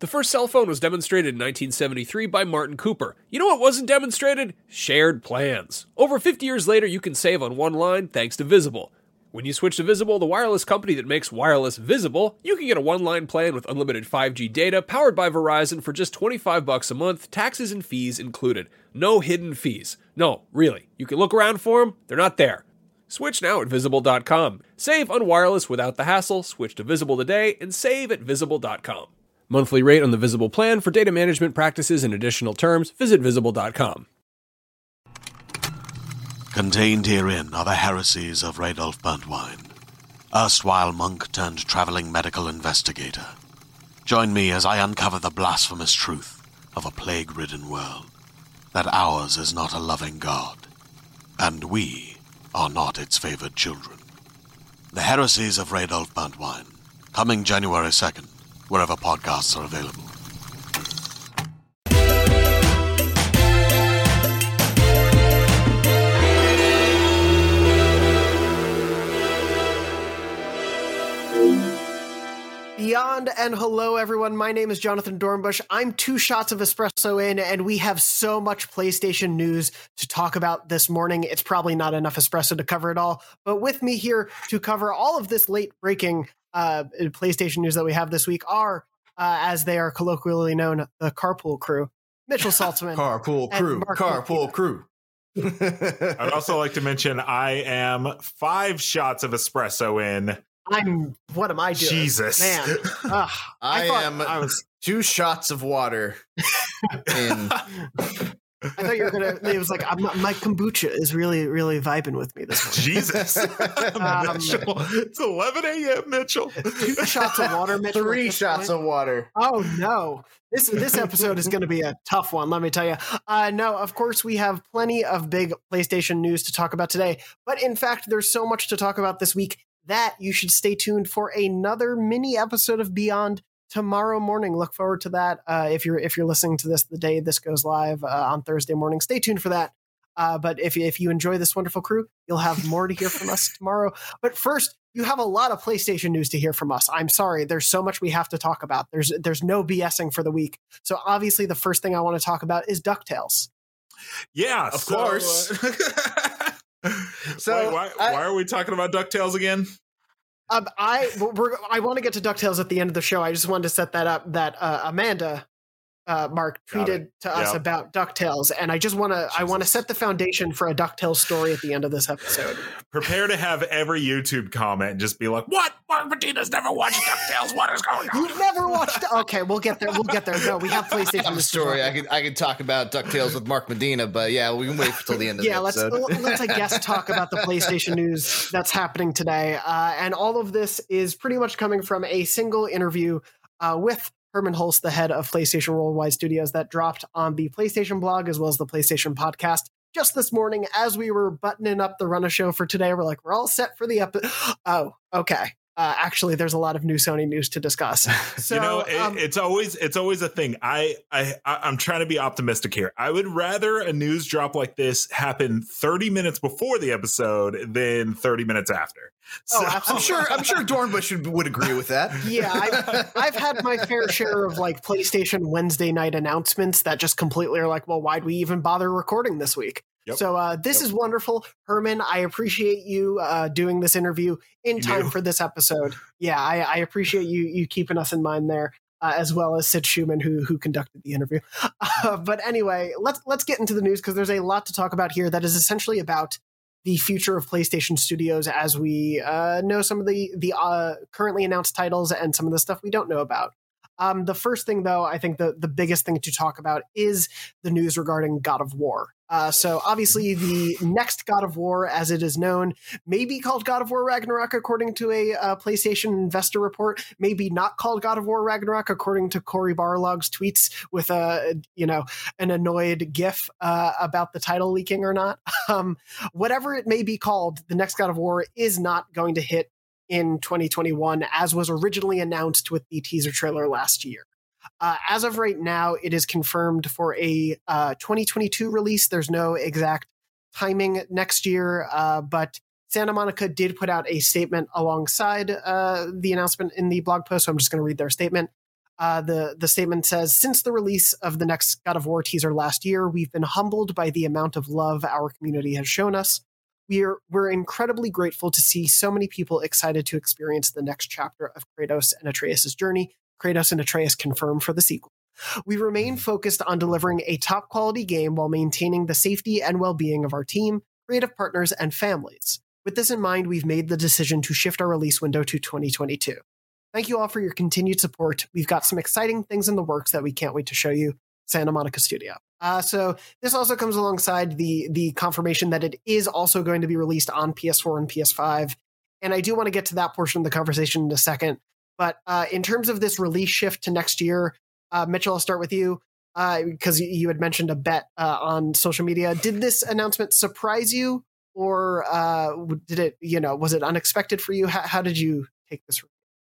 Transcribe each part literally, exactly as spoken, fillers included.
The first cell phone was demonstrated in nineteen seventy-three by Martin Cooper. You know what wasn't demonstrated? Shared plans. Over fifty years later, you can save on one line thanks to Visible. When you switch to Visible, the wireless company that makes wireless visible, you can get a one-line plan with unlimited five G data powered by Verizon for just twenty-five bucks a month, taxes and fees included. No hidden fees. No, really. You can look around for them. They're not there. Switch now at visible dot com. Save on wireless without the hassle. Switch to Visible today and save at visible dot com. Monthly rate on the Visible plan. For data management practices and additional terms, visit visible dot com. Contained herein are the heresies of Radolf Burntwine, erstwhile monk turned traveling medical investigator. Join me as I uncover the blasphemous truth of a plague-ridden world, that ours is not a loving God, and we are not its favored children. The heresies of Radolf Burntwine, coming January second, wherever podcasts are available. Beyond and hello, everyone. My name is Jonathan Dornbush. I'm two shots of espresso in, and we have so much PlayStation news to talk about this morning. It's probably not enough espresso to cover it all, but with me here to cover all of this late-breaking uh, PlayStation news that we have this week are, uh, as they are colloquially known, the Carpool Crew. Mitchell Saltzman. Carpool Crew. Carpool Crew. I'd also like to mention I am five shots of espresso in. I'm, what am I doing? Jesus. Man. Ugh, I, I am I was, two shots of water in. I thought you were going to, it was like, I'm, my kombucha is really, really vibing with me this morning. Jesus. Um, Mitchell, it's eleven a.m., Mitchell. Two shots of water, Mitchell. Three shots point. of water. Oh, no. This this episode is going to be a tough one, let me tell you. Uh, no, of course, we have plenty of big PlayStation news to talk about today. But in fact, there's so much to talk about this week that you should stay tuned for another mini episode of Beyond tomorrow morning. Look forward to that. Uh, if you're if you're listening to this the day this goes live uh, on Thursday morning, stay tuned for that. Uh, but if if you enjoy this wonderful crew, you'll have more to hear from us tomorrow. But first, you have a lot of PlayStation news to hear from us. I'm sorry, there's so much we have to talk about. There's there's no BSing for the week. So obviously, the first thing I want to talk about is DuckTales. Yeah, Of so, course. Uh, So, Wait, why, I- why are we talking about DuckTales again? Um, I we're, I want to get to DuckTales at the end of the show. I just wanted to set that up. That uh, Amanda, uh, Mark, Got tweeted it. to us Yep. about DuckTales, and I just want to I want to set the foundation for a DuckTales story at the end of this episode. Prepare to have every YouTube comment and just be like, what? Mark Medina's never watched DuckTales. What is going on? You've never watched? Okay, we'll get there. We'll get there. No, we have PlayStation. I have a news to story. talk I could I could talk about DuckTales with Mark Medina, but yeah, we can wait until the end of yeah, the let's episode. let's I guess talk about the PlayStation news that's happening today, uh, and all of this is pretty much coming from a single interview uh, with Herman Hulst, the head of PlayStation Worldwide Studios, that dropped on the PlayStation blog as well as the PlayStation podcast just this morning as we were buttoning up the run of show for today. We're like, we're all set for the episode. Oh, okay. Uh, actually, there's a lot of new Sony news to discuss. So, you know, it, um, it's always it's always a thing. I, I I- I'm trying to be optimistic here. I would rather a news drop like this happen thirty minutes before the episode than thirty minutes after. Oh, So- absolutely. I'm sure I'm sure Dornbush would, would agree with that. yeah, I've, I've had my fair share of like PlayStation Wednesday night announcements that just completely are like, well, why'd we even bother recording this week? Yep. So uh, this Yep. is wonderful. Herman, I appreciate you uh, doing this interview in You time do. for this episode. Yeah, I, I appreciate you you keeping us in mind there, uh, as well as Sid Schumann, who who conducted the interview. Uh, but anyway, let's let's get into the news because there's a lot to talk about here that is essentially about the future of PlayStation Studios as we uh, know some of the the uh, currently announced titles and some of the stuff we don't know about. Um, the first thing, though, I think the, the biggest thing to talk about is the news regarding God of War. Uh, so obviously the next God of War, as it is known, may be called God of War Ragnarok, according to a uh, PlayStation investor report, maybe not called God of War Ragnarok, according to Cory Barlog's tweets with a, you know, an annoyed gif uh, about the title leaking or not. Um, whatever it may be called, the next God of War is not going to hit in twenty twenty-one, as was originally announced with the teaser trailer last year. Uh, as of right now, it is confirmed for a uh, twenty twenty-two release. There's no exact timing next year, uh, but Santa Monica did put out a statement alongside uh, the announcement in the blog post, so I'm just going to read their statement. Uh, the, the statement says, since the release of the next God of War teaser last year, we've been humbled by the amount of love our community has shown us. We're, we're incredibly grateful to see so many people excited to experience the next chapter of Kratos and Atreus' journey. Kratos and Atreus confirmed for the sequel. We remain focused on delivering a top-quality game while maintaining the safety and well-being of our team, creative partners, and families. With this in mind, we've made the decision to shift our release window to twenty twenty-two. Thank you all for your continued support. We've got some exciting things in the works that we can't wait to show you. Santa Monica Studio. Uh, so this also comes alongside the the confirmation that it is also going to be released on P S four and P S five. And I do want to get to that portion of the conversation in a second. But uh, in terms of this release shift to next year, uh, Mitchell, I'll start with you because uh, you had mentioned a bet uh, on social media. Did this announcement surprise you, or uh, did it, you know, was it unexpected for you? How, how did you take this?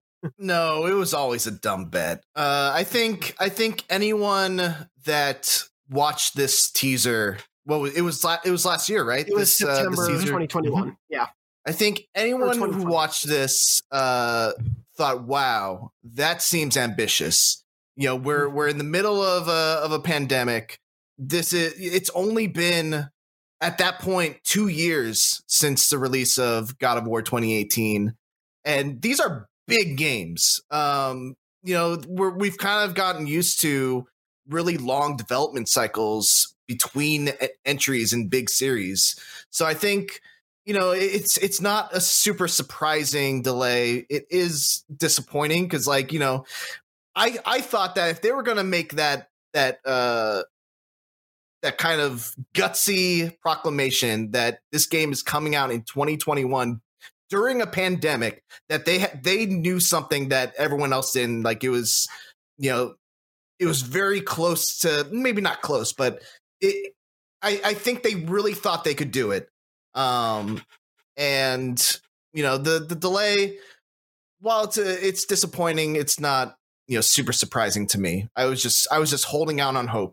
No, it was always a dumb bet. Uh, I think I think anyone that watched this teaser, well, it was it was last year, right? It was this, September uh, twenty twenty-one. Mm-hmm. Yeah. I think anyone who watched this uh, thought, "Wow, that seems ambitious." You know, we're we're in the middle of a of a pandemic. This is it's only been at that point two years since the release of God of War twenty eighteen, and these are big games. Um, you know, we're, we've kind of gotten used to really long development cycles between e- entries in big series. So I think, you know, it's it's not a super surprising delay. It is disappointing because, like, you know, I I thought that if they were going to make that that uh, that kind of gutsy proclamation that this game is coming out in twenty twenty-one during a pandemic, that they ha- they knew something that everyone else didn't. Like, it was, you know, it was very close to, maybe not close, but it, I, I think they really thought they could do it. Um, and you know, the the delay, while it's a, it's disappointing, it's not, you know, super surprising to me. I was just I was just holding out on hope.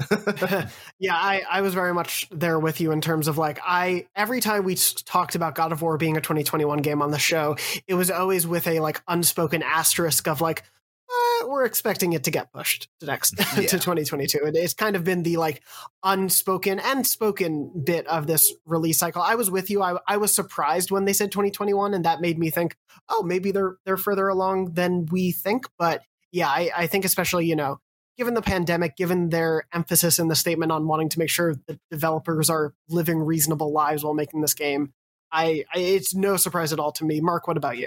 yeah, I, I was very much there with you in terms of, like, I every time we talked about God of War being a twenty twenty-one game on the show, it was always with a, like, unspoken asterisk of, like, uh, we're expecting it to get pushed to next yeah. to twenty twenty-two. And it's kind of been the, like, unspoken and spoken bit of this release cycle. I was with you. I, I was surprised when they said twenty twenty-one, and that made me think, oh, maybe they're they're further along than we think. But yeah, I, I think especially, you know, given the pandemic, given their emphasis in the statement on wanting to make sure that developers are living reasonable lives while making this game, I, I it's no surprise at all to me. Mark, what about you?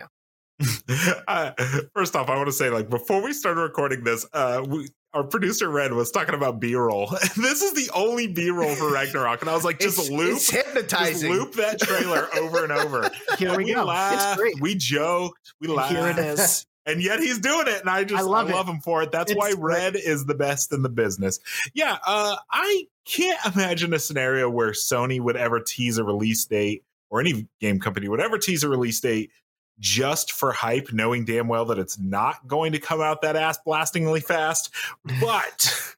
uh, first off, I want to say, like, before we started recording this, uh, we, our producer Red was talking about B-roll. This is the only B-roll for Ragnarok, and I was like, just it's, loop, it's hypnotizing. Just loop that trailer over and over. Here and we, we go. laughed, it's great. We joked, we laughed. Here it is. And yet he's doing it, and I just I love, I love him for it. That's it's why Red great. is the best in the business. Yeah, uh, I can't imagine a scenario where Sony would ever tease a release date, or any game company would ever tease a release date just for hype, knowing damn well that it's not going to come out that ass blastingly fast. But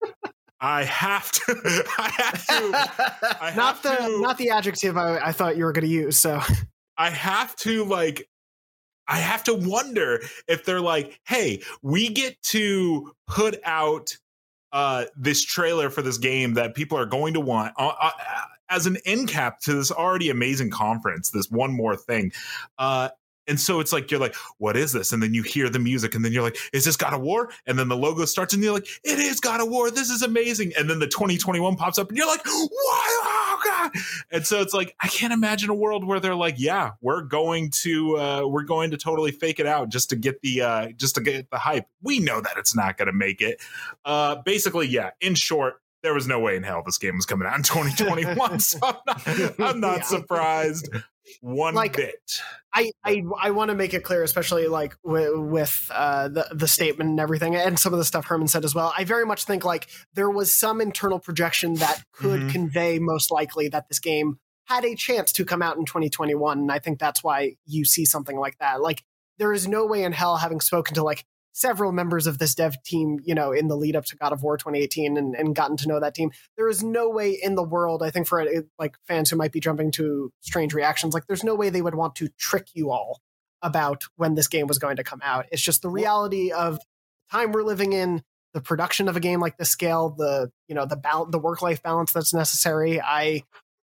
I have to. I have to. I have not the to, not the adjective I, I thought you were going to use. So I have to like. I have to wonder if they're like, hey, we get to put out uh, this trailer for this game that people are going to want uh, uh, as an end cap to this already amazing conference, this one more thing. Uh, and so it's like, you're like, what is this? And then you hear the music, and then you're like, is this God of War? And then the logo starts, and you're like, it is God of War. This is amazing. And then the twenty twenty-one pops up, and you're like, what? Oh, God. And so it's like, I can't imagine a world where they're like, yeah, we're going to uh, we're going to totally fake it out just to get the uh, just to get the hype. We know that it's not going to make it. Uh, basically, yeah. In short, there was no way in hell this game was coming out in twenty twenty-one. So I'm not, I'm not yeah. surprised one like, bit. I, I, I want to make it clear, especially like with, with uh, the, the statement and everything, and some of the stuff Herman said as well. I very much think like there was some internal projection that could mm-hmm. convey most likely that this game had a chance to come out in twenty twenty-one. And I think that's why you see something like that. Like, there is no way in hell, having spoken to like several members of this dev team, you know, in the lead up to God of War twenty eighteen and, and gotten to know that team, there is no way in the world, I think for like fans who might be jumping to strange reactions, like there's no way they would want to trick you all about when this game was going to come out. It's just the reality of time we're living in, the production of a game like this scale, the you know the bal- the work life balance that's necessary. I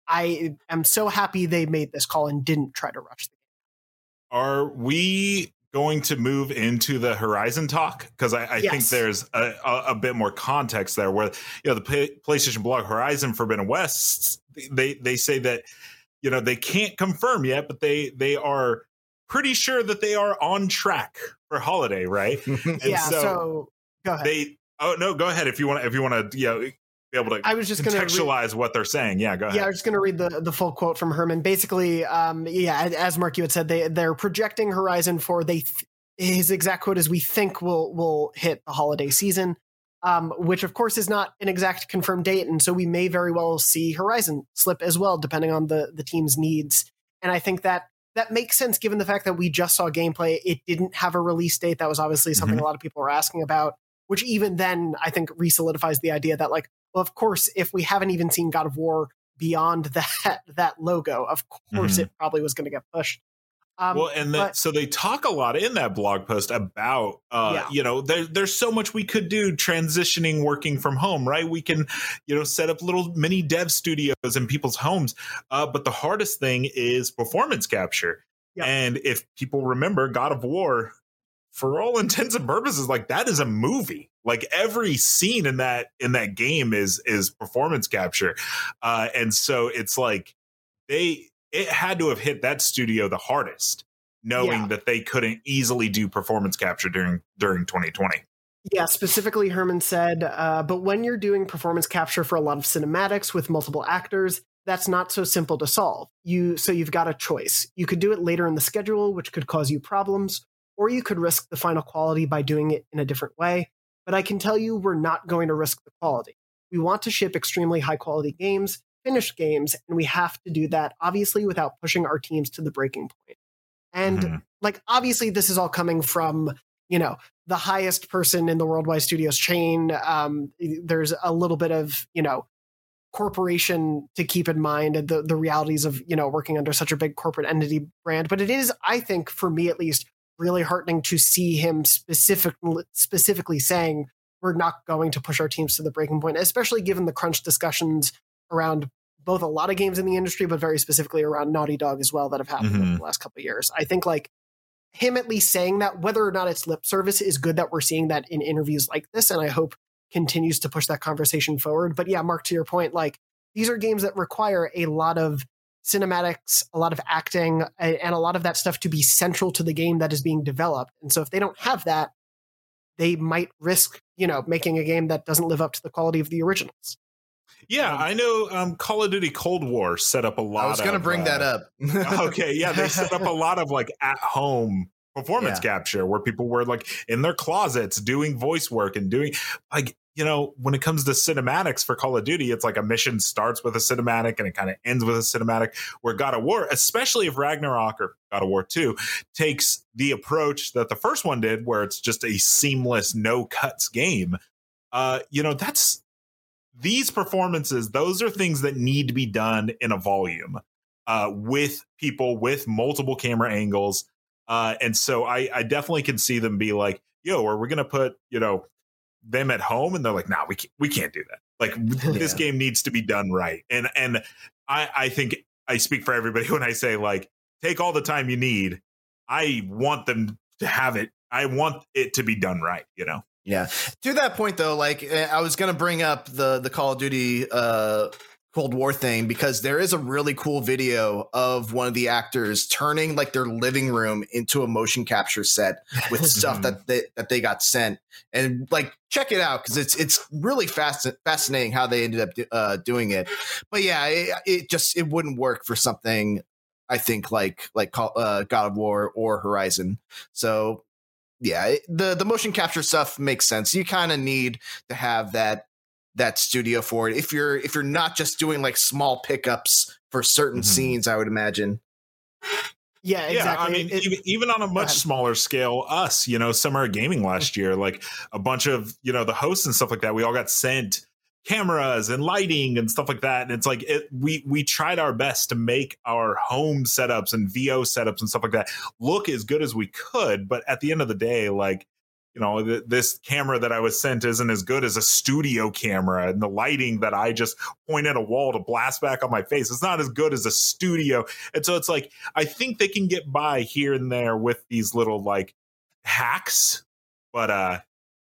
I am so happy they made this call and didn't try to rush the game. Are we going to move into the Horizon talk? Because I, I yes. think there's a, a, a bit more context there. Where you know the P- PlayStation blog Horizon Forbidden West, they they say that you know they can't confirm yet, but they they are pretty sure that they are on track for holiday, right? And yeah. So, so go ahead. They oh no, go ahead if you want. If you want to, you know, be able to. I was just contextualize read, what they're saying. Yeah, go ahead. Yeah, I was just going to read the the full quote from Herman. Basically, um, yeah, as Mark you had said, they they're projecting Horizon for they. Th- his exact quote is, "We think will will hit the holiday season," um, which of course is not an exact confirmed date, and so we may very well see Horizon slip as well, depending on the the team's needs. And I think that. That makes sense given the fact that we just saw gameplay. It didn't have a release date. That was obviously something mm-hmm. a lot of people were asking about, which even then I think re-solidifies the idea that, like, well, of course, if we haven't even seen God of War beyond that that logo, of course mm-hmm. it probably was going to get pushed. Um, well, and the, but, so they talk a lot in that blog post about, uh, yeah. you know, there, there's so much we could do transitioning working from home, right? We can, you know, set up little mini dev studios in people's homes. Uh, but the hardest thing is performance capture. Yeah. And if people remember God of War, for all intents and purposes, like that is a movie. Like every scene in that in that game is is performance capture. Uh, and so it's like they it had to have hit that studio the hardest, knowing yeah. that they couldn't easily do performance capture during during twenty twenty. Yeah, specifically, Herman said, uh, but when you're doing performance capture for a lot of cinematics with multiple actors, that's not so simple to solve. You so you've got a choice. You could do it later in the schedule, which could cause you problems, or you could risk the final quality by doing it in a different way. But I can tell you, we're not going to risk the quality. We want to ship extremely high quality games, finished games, and we have to do that, obviously, without pushing our teams to the breaking point. And mm-hmm. like, obviously, this is all coming from, you know, the highest person in the Worldwide Studios chain. Um, there's a little bit of, you know, corporation to keep in mind, and the, the realities of, you know, working under such a big corporate entity brand. But it is, I think, for me at least, really heartening to see him specific, specifically saying we're not going to push our teams to the breaking point, especially given the crunch discussions around both a lot of games in the industry, but very specifically around Naughty Dog as well that have happened mm-hmm. over the last couple of years. I think like him at least saying that, whether or not it's lip service, is good that we're seeing that in interviews like this, and I hope continues to push that conversation forward. But yeah, Mark, to your point, like these are games that require a lot of cinematics, a lot of acting, and a lot of that stuff to be central to the game that is being developed. And so if they don't have that, they might risk, you know, making a game that doesn't live up to the quality of the originals. Yeah, um, I know um, Call of Duty Cold War set up a lot. I was going to bring uh, that up. Okay, yeah, they set up a lot of like at home performance yeah. capture where people were like in their closets doing voice work and doing like, you know, when it comes to cinematics for Call of Duty, it's like a mission starts with a cinematic and it kind of ends with a cinematic. Where God of War, especially if Ragnarok or God of War two takes the approach that the first one did, where it's just a seamless, no cuts game, uh, you know, that's these performances, those are things that need to be done in a volume uh, with people with multiple camera angles. Uh, and so I, I definitely can see them be like, yo, are we going to put, you know, them at home? And they're like, nah, we can't, we can't do that. Like yeah. this game needs to be done right. And, and I, I think I speak for everybody when I say like, take all the time you need. I want them to have it. I want it to be done right, you know? Yeah. To that point, though, like I was going to bring up the the Call of Duty uh, Cold War thing, because there is a really cool video of one of the actors turning like their living room into a motion capture set with stuff that they, that they got sent. And like, check it out, because it's it's really fast, fascinating how they ended up uh, doing it. But yeah, it, it just it wouldn't work for something, I think, like like uh, God of War or Horizon. So. Yeah, the, the motion capture stuff makes sense. You kind of need to have that that studio for it. If you're if you're not just doing like small pickups for certain mm-hmm. scenes, I would imagine. Yeah, exactly. Yeah, I mean, it, even, even on a much smaller scale, us, you know, Summer of Gaming last year, like a bunch of, you know, the hosts and stuff like that, we all got sent cameras and lighting and stuff like that. And it's like it, we we tried our best to make our home setups and V O setups and stuff like that look as good as we could. But at the end of the day, like you know, th- this camera that I was sent isn't as good as a studio camera, and the lighting that I just point at a wall to blast back on my face, it's not as good as a studio. And so it's like, I think they can get by here and there with these little like hacks, but uh,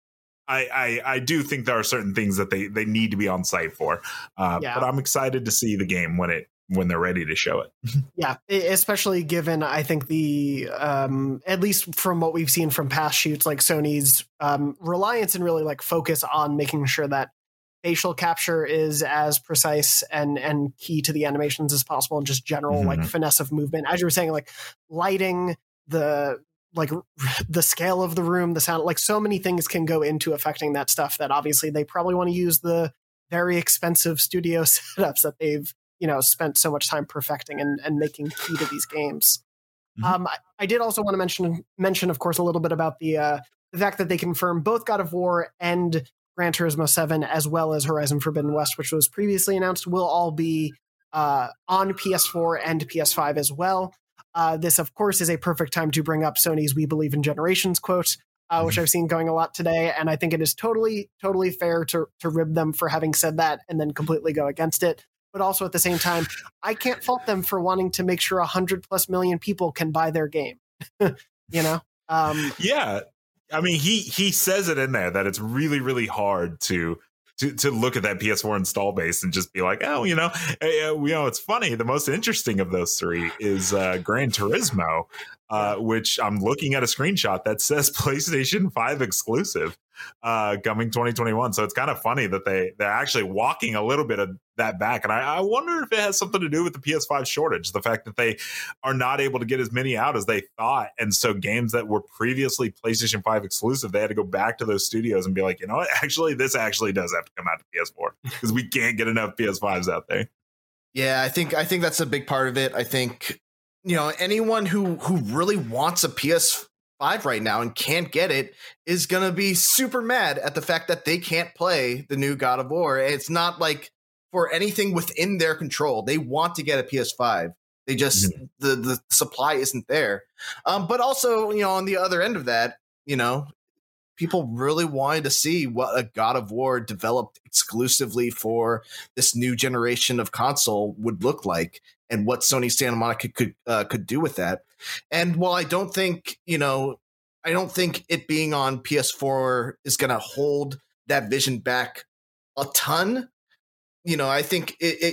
I, I, I do think there are certain things that they, they need to be on site for. Uh, yeah. But I'm excited to see the game when it when they're ready to show it. Yeah, especially given, I think the, um, at least from what we've seen from past shoots, like Sony's um, reliance and really like focus on making sure that facial capture is as precise and, and key to the animations as possible, and just general mm-hmm. like finesse of movement. As you were saying, like lighting, the, like the scale of the room, the sound, like so many things can go into affecting that stuff that obviously they probably want to use the very expensive studio setups that they've, you know, spent so much time perfecting and, and making key to these games. Mm-hmm. Um, I, I did also want to mention, mention, of course, a little bit about the, uh, the fact that they confirmed both God of War and Gran Turismo seven, as well as Horizon Forbidden West, which was previously announced, will all be uh, on P S four and P S five as well. Uh, this, of course, is a perfect time to bring up Sony's "We Believe in Generations" quote, uh, which I've seen going a lot today. And I think it is totally, totally fair to, to rib them for having said that and then completely go against it. But also at the same time, I can't fault them for wanting to make sure one hundred plus million people can buy their game. you know? Um, yeah. I mean, he he says it in there that it's really, really hard to to to look at that P S four install base and just be like, oh, you know, you know, it's funny. The most interesting of those three is uh, Gran Turismo, uh, which I'm looking at a screenshot that says PlayStation five exclusive uh, coming twenty twenty-one. So it's kind of funny that they they're actually walking a little bit of that back. And I, I wonder if it has something to do with the P S five shortage, the fact that they are not able to get as many out as they thought. And so games that were previously PlayStation five exclusive, they had to go back to those studios and be like, you know what, actually, this actually does have to come out to P S four because we can't get enough P S fives out there. Yeah, I think I think that's a big part of it. I think, you know, anyone who who really wants a P S five right now and can't get it is going to be super mad at the fact that they can't play the new God of War. It's not like for anything within their control. They want to get a P S five. They just, mm-hmm. the, the supply isn't there. Um, but also, you know, on the other end of that, you know, people really wanted to see what a God of War developed exclusively for this new generation of console would look like, and what Sony Santa Monica could uh, could do with that. And while I don't think, you know, I don't think it being on P S four is going to hold that vision back a ton. You know, I think it, it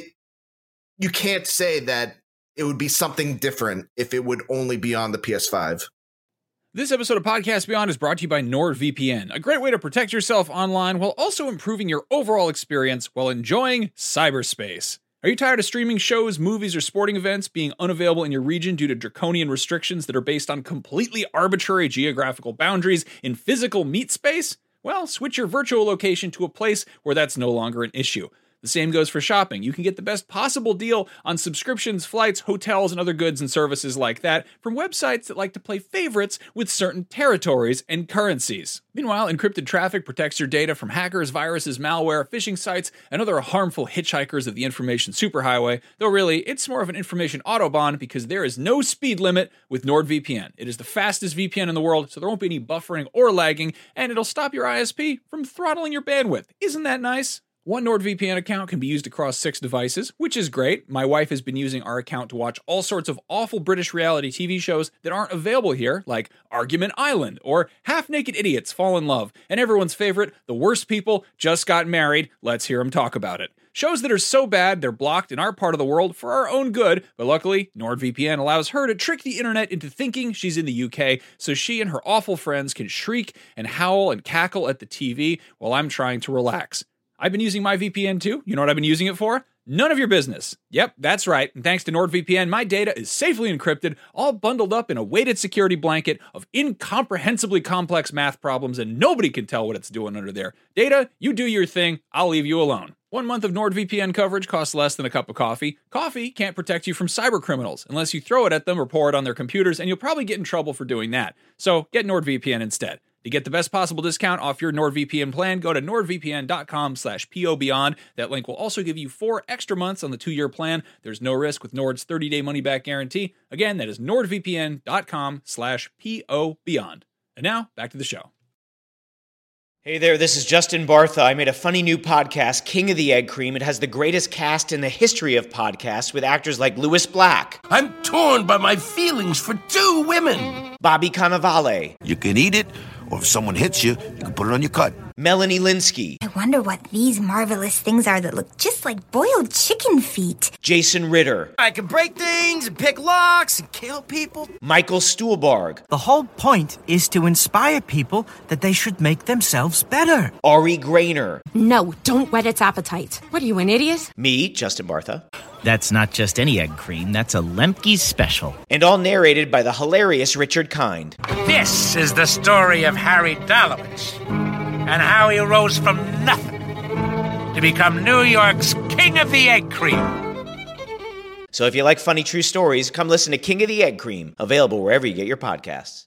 you can't say that it would be something different if it would only be on the P S five. This episode of Podcast Beyond is brought to you by NordVPN, a great way to protect yourself online while also improving your overall experience while enjoying cyberspace. Are you tired of streaming shows, movies, or sporting events being unavailable in your region due to draconian restrictions that are based on completely arbitrary geographical boundaries in physical meat space? Well, switch your virtual location to a place where that's no longer an issue. The same goes for shopping. You can get the best possible deal on subscriptions, flights, hotels, and other goods and services like that from websites that like to play favorites with certain territories and currencies. Meanwhile, encrypted traffic protects your data from hackers, viruses, malware, phishing sites, and other harmful hitchhikers of the information superhighway, though really, it's more of an information autobahn because there is no speed limit with NordVPN. It is the fastest V P N in the world, so there won't be any buffering or lagging, and it'll stop your I S P from throttling your bandwidth. Isn't that nice? One NordVPN account can be used across six devices, which is great. My wife has been using our account to watch all sorts of awful British reality T V shows that aren't available here, like Argument Island or Half-Naked Idiots Fall in Love, and everyone's favorite, The Worst People Just Got Married. Let's hear them talk about it. Shows that are so bad they're blocked in our part of the world for our own good, but luckily, NordVPN allows her to trick the internet into thinking she's in the U K, so she and her awful friends can shriek and howl and cackle at the T V while I'm trying to relax. I've been using my V P N too. You know what I've been using it for? None of your business. Yep, that's right. And thanks to NordVPN, my data is safely encrypted, all bundled up in a weighted security blanket of incomprehensibly complex math problems, and nobody can tell what it's doing under there. Data, you do your thing. I'll leave you alone. One month of NordVPN coverage costs less than a cup of coffee. Coffee can't protect you from cyber criminals unless you throw it at them or pour it on their computers, and you'll probably get in trouble for doing that. So get NordVPN instead. To get the best possible discount off your NordVPN plan, go to nordvpn.com slash pobeyond. That link will also give you four extra months on the two-year plan. There's no risk with Nord's thirty-day money-back guarantee. Again, that is nordvpn.com slash pobeyond. And now, back to the show. Hey there, this is Justin Bartha. I made a funny new podcast, King of the Egg Cream. It has the greatest cast in the history of podcasts with actors like Louis Black. I'm torn by my feelings for two women. Bobby Cannavale. You can eat it, or if someone hits you, you can put it on your cut. Melanie Linsky. I wonder what these marvelous things are that look just like boiled chicken feet. Jason Ritter. I can break things and pick locks and kill people. Michael Stuhlbarg. The whole point is to inspire people that they should make themselves better. Ari Grainer. No, don't whet its appetite. What are you, an idiot? Me, Justin Bartha. That's not just any egg cream, that's a Lemke's special. And all narrated by the hilarious Richard Kind. This is the story of Harry Dalowitz and how he rose from nothing to become New York's King of the Egg Cream. So if you like funny true stories, come listen to King of the Egg Cream, available wherever you get your podcasts.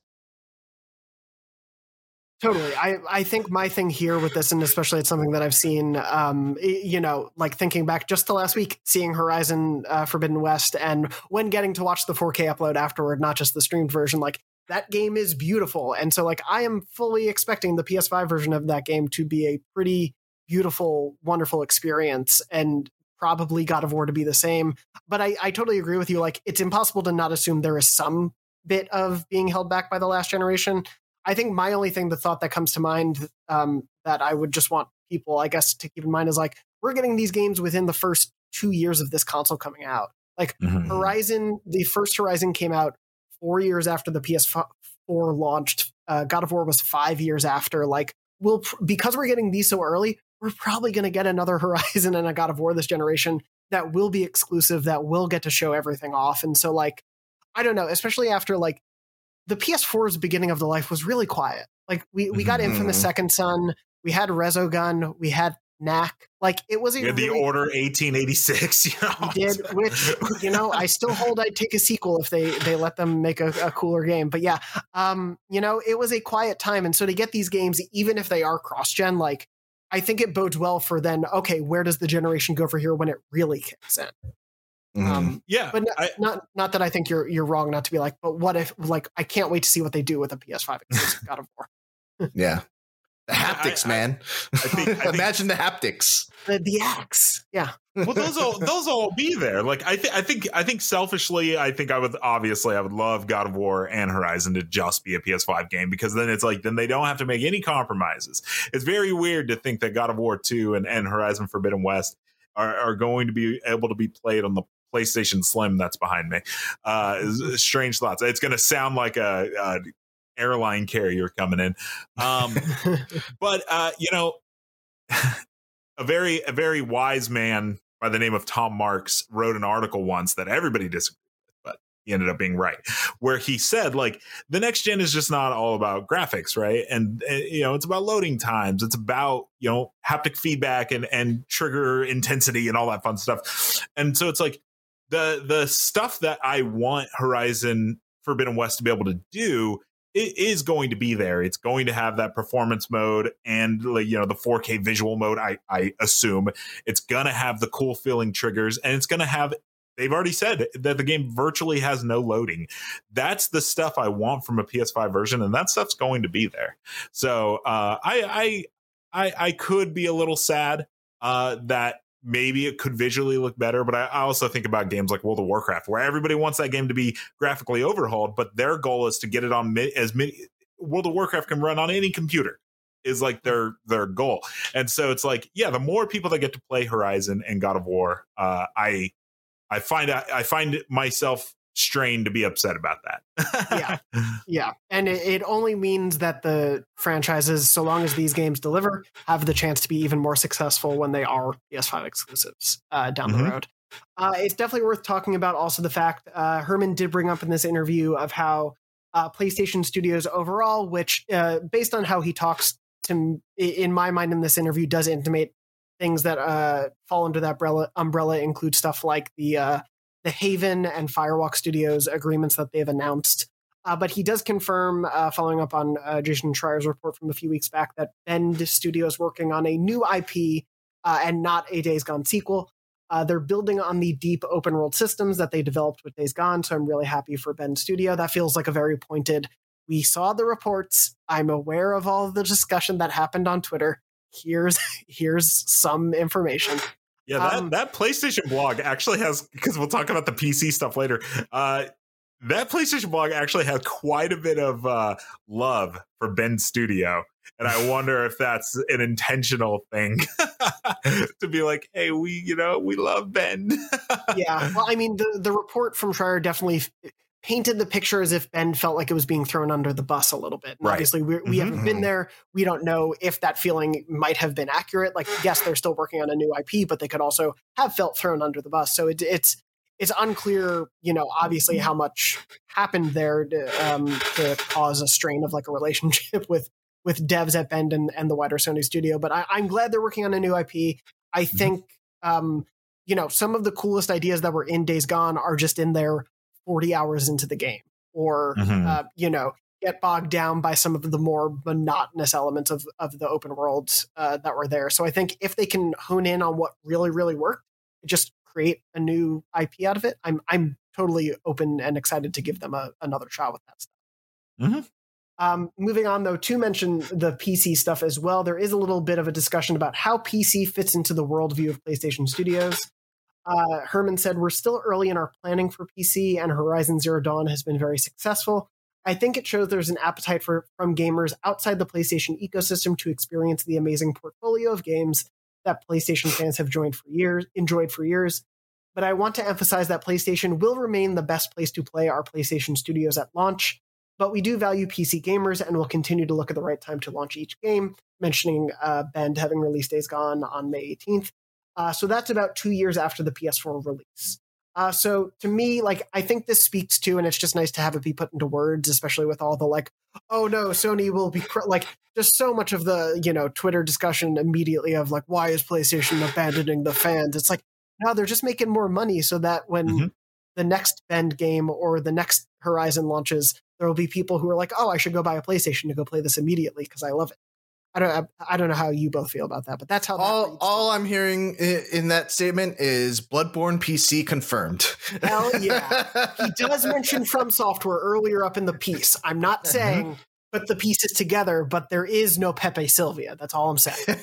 Totally. I, I think my thing here with this, and especially it's something that I've seen, um, you know, like thinking back just to last week, seeing Horizon uh, Forbidden West, and when getting to watch the four K upload afterward, not just the streamed version, like that game is beautiful. And so like I am fully expecting the P S five version of that game to be a pretty beautiful, wonderful experience, and probably God of War to be the same. But I, I totally agree with you. Like it's impossible to not assume there is some bit of being held back by the last generation. I think my only thing, the thought that comes to mind um, that I would just want people, I guess, to keep in mind is like, we're getting these games within the first two years of this console coming out. Like mm-hmm. Horizon, the first Horizon came out four years after the P S four launched. Uh, God of War was five years after. Like, we'll because we're getting these so early, we're probably going to get another Horizon and a God of War this generation that will be exclusive, that will get to show everything off. And so, like, I don't know, especially after like the P S four's beginning of the life was really quiet. Like we, we got mm-hmm. Infamous Second Son, we had Resogun, we had Knack. Like it was a we had really, the Order eighteen eighty-six. You know? We did, which you know I still hold I'd take a sequel if they they let them make a, a cooler game. But yeah, um, you know it was a quiet time, and so to get these games, even if they are cross-gen, like I think it bodes well for then. Okay, where does the generation go for here when it really kicks in? Mm-hmm. Um, yeah, but not, I, not not that I think you're you're wrong not to be like, but what if like I can't wait to see what they do with a P S five exclusive God of War. Yeah, the haptics, I, I, man. I think, I think, Imagine the haptics. The, the axe. Yeah. Well, those all those all be there. Like I think I think I think selfishly, I think I would obviously I would love God of War and Horizon to just be a P S five game, because then it's like then they don't have to make any compromises. It's very weird to think that God of War two and, and Horizon Forbidden West are, are going to be able to be played on the PlayStation Slim that's behind me. Uh, strange thoughts. It's going to sound like a, a airline carrier coming in. Um, but uh, you know, a very a very wise man by the name of Tom Marks wrote an article once that everybody disagreed with, but he ended up being right, where he said like the next gen is just not all about graphics, right? And, and you know, it's about loading times. It's about, you know, haptic feedback and and trigger intensity and all that fun stuff. And so it's like the the stuff that I want Horizon Forbidden West to be able to do, it is going to be there. It's going to have that performance mode and, you know, the four K visual mode. I, I assume it's going to have the cool feeling triggers, and it's going to have, they've already said that the game virtually has no loading. That's the stuff I want from a P S five version, and that stuff's going to be there. So uh, I, I, I, I could be a little sad uh, that maybe it could visually look better, but I, I also think about games like World of Warcraft, where everybody wants that game to be graphically overhauled, but their goal is to get it on mi- as many. World of Warcraft can run on any computer, is like their their goal, and so it's like, yeah, the more people that get to play Horizon and God of War, uh, I I find I find myself strained to be upset about that. yeah, yeah, and it, it only means that the franchises, so long as these games deliver, have the chance to be even more successful when they are P S five exclusives uh, down mm-hmm. the road. Uh, it's definitely worth talking about also the fact uh, Herman did bring up in this interview of how uh, PlayStation Studios overall, which uh, based on how he talks to, in my mind in this interview, does intimate things that uh, fall under that umbrella, umbrella include stuff like the uh, the Haven and Firewalk Studios agreements that they've announced. Uh, but he does confirm, uh, following up on uh, Jason Schreier's report from a few weeks back, that Bend Studios working on a new I P uh, and not a Days Gone sequel. Uh, they're building on the deep open world systems that they developed with Days Gone, so I'm really happy for Bend Studio. That feels like a very pointed, We saw the reports. I'm aware of all the discussion that happened on Twitter. Here's here's some information. Yeah, that, Um, that PlayStation blog actually has, because we'll talk about the P C stuff later. Uh, that PlayStation blog actually has quite a bit of uh, love for Bend Studio. And I wonder if that's an intentional thing to be like, hey, we, you know, we love Bend. Yeah. Well, I mean, the, the report from Schreier definitely f- painted the picture as if Bend felt like it was being thrown under the bus a little bit. And Right. obviously, we, we Mm-hmm. haven't been there. We don't know if that feeling might have been accurate. Like, yes, they're still working on a new I P, but they could also have felt thrown under the bus. So it, it's it's unclear, you know, obviously how much happened there to, um, to cause a strain of like a relationship with with devs at Bend and, and the wider Sony studio. But I, I'm glad they're working on a new I P. I think, um, you know, some of the coolest ideas that were in Days Gone are just in there forty hours into the game, or, Mhm. uh, you know, get bogged down by some of the more monotonous elements of, of the open world uh, that were there. So I think if they can hone in on what really, really worked, just create a new I P out of it, I'm I'm totally open and excited to give them a, another shot with that stuff. Mhm. Um, moving on, though, to mention the P C stuff as well, there is a little bit of a discussion about how P C fits into the worldview of PlayStation Studios. Uh, Herman said, we're still early in our planning for P C, and Horizon Zero Dawn has been very successful. I think it shows there's an appetite for from gamers outside the PlayStation ecosystem to experience the amazing portfolio of games that PlayStation fans have joined for years, enjoyed for years. But I want to emphasize that PlayStation will remain the best place to play our PlayStation Studios at launch. But we do value P C gamers and will continue to look at the right time to launch each game, mentioning uh, Bend having release Days Gone on May eighteenth. Uh, so that's about two years after the P S four release. Uh, so to me, like, I think this speaks to, and it's just nice to have it be put into words, especially with all the like, oh no, Sony will be cr-, like, just so much of the, you know, Twitter discussion immediately of like, why is PlayStation abandoning the fans? It's like, no, they're just making more money so that when Mm-hmm. the next Bend game or the next Horizon launches, there will be people who are like, oh, I should go buy a PlayStation to go play this immediately because I love it. I don't, I don't know how you both feel about that, but that's how that all reads. all I'm hearing in, in that statement is Bloodborne P C confirmed. Hell yeah. He does mention From Software earlier up in the piece. I'm not saying put the pieces together, but there is no Pepe Sylvia. That's all I'm saying.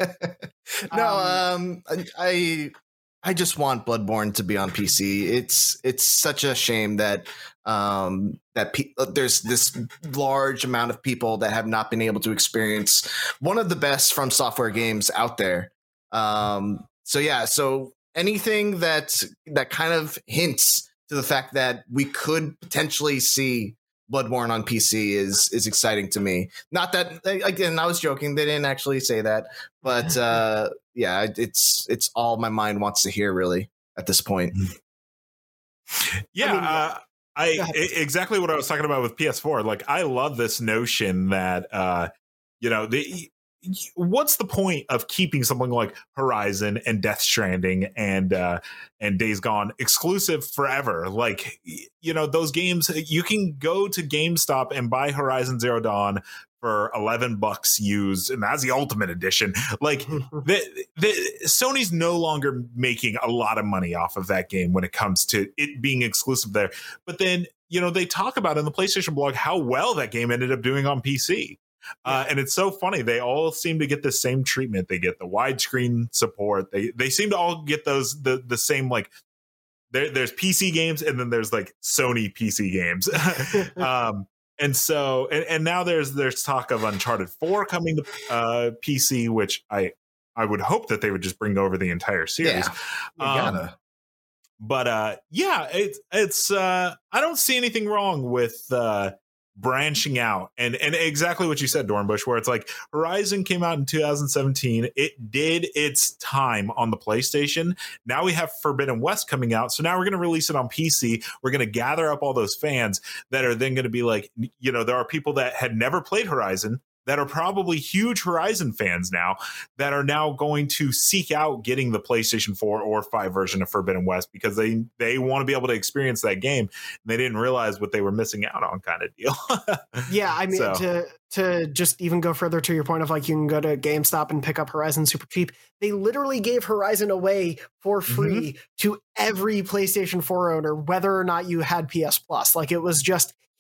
No, um, I I just want Bloodborne to be on P C. It's it's such a shame that um, that pe- there's this large amount of people that have not been able to experience one of the best From Software games out there. Um, so yeah, so anything that that kind of hints to the fact that we could potentially see Bloodborne on P C is is exciting to me. Not that, again, I was joking. They didn't actually say that, but uh, yeah, it's it's all my mind wants to hear really at this point. Yeah, I mean, uh, I e- exactly what I was talking about with P S four. Like, I love this notion that uh, you know, the what's the point of keeping something like Horizon and Death Stranding and uh, and Days Gone exclusive forever? Like, you know, those games, you can go to GameStop and buy Horizon Zero Dawn for eleven bucks used, and that's the Ultimate Edition. Like, the, the Sony's no longer making a lot of money off of that game when it comes to it being exclusive there. But then, you know, they talk about in the PlayStation blog how well that game ended up doing on P C. Uh, and it's so funny. They all seem to get the same treatment. They get the widescreen support. They they seem to all get those the the same, like, there, there's P C games and then there's like Sony P C games. um, and so and, and now there's there's talk of Uncharted four coming to uh, P C, which I I would hope that they would just bring over the entire series. Yeah, you um, gotta. But uh, yeah, it's it's uh, I don't see anything wrong with uh, branching out and and exactly what you said, Dornbush, where it's like Horizon came out in two thousand seventeen. It did its time on the PlayStation. Now we have Forbidden West coming out, so now we're going to release it on P C. We're going to gather up all those fans that are then going to be like, you know, there are people that had never played Horizon that are probably huge Horizon fans now that are now going to seek out getting the PlayStation four or five version of Forbidden West because they they want to be able to experience that game. They didn't realize what they were missing out on, kind of deal. Yeah, I mean, So. to to just even go further to your point of like you can go to GameStop and pick up Horizon super cheap. They literally gave Horizon away for free to every PlayStation four owner, whether or not you had P S Plus. Like, it was just,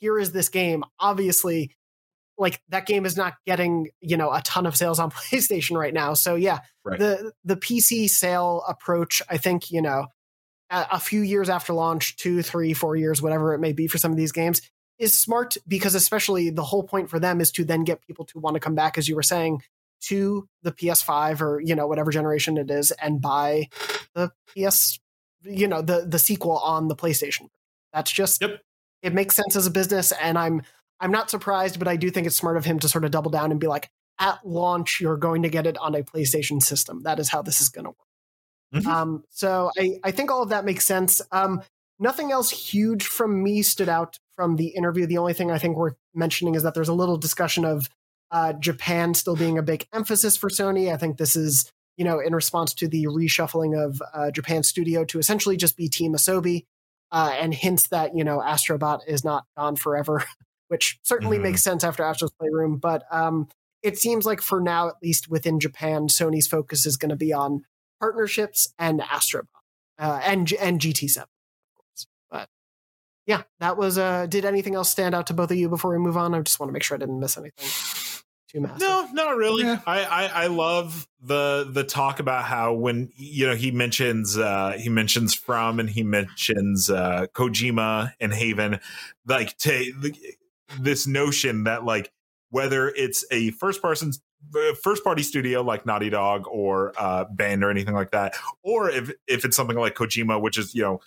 here is this game. Obviously, like that game is not getting, you know, a ton of sales on PlayStation right now. So yeah, right. the the P C sale approach, I think, you know, a, a few years after launch, two, three, four years, whatever it may be for some of these games, is smart, because especially the whole point for them is to then get people to want to come back, as you were saying, to the P S five or, you know, whatever generation it is, and buy the P S, you know, the the sequel on the PlayStation. That's just, yep. It makes sense as a business, and I'm I'm not surprised, but I do think it's smart of him to sort of double down and be like, at launch, you're going to get it on a PlayStation system. That is how this is going to work. Mm-hmm. Um, so I, I think all of that makes sense. Um, nothing else huge from me stood out from the interview. The only thing I think worth mentioning is that there's a little discussion of uh, Japan still being a big emphasis for Sony. I think this is, you know, in response to the reshuffling of uh, Japan Studio to essentially just be Team Asobi, uh, and hints that, you know, Astrobot is not gone forever. Which certainly mm-hmm. makes sense after Astro's Playroom. But um, it seems like for now, at least within Japan, Sony's focus is going to be on partnerships and Astrobot uh, and, and G T seven, of course. But yeah, that was, uh, did anything else stand out to both of you before we move on? I just want to make sure I didn't miss anything too massive. No, not really. Yeah. I, I, I love the the talk about how when, you know, he mentions uh, he mentions From and he mentions uh, Kojima and Haven, like to the, this notion that like whether it's a first person first party studio like Naughty Dog or uh Band or anything like that, or if if it's something like Kojima, which is, you know,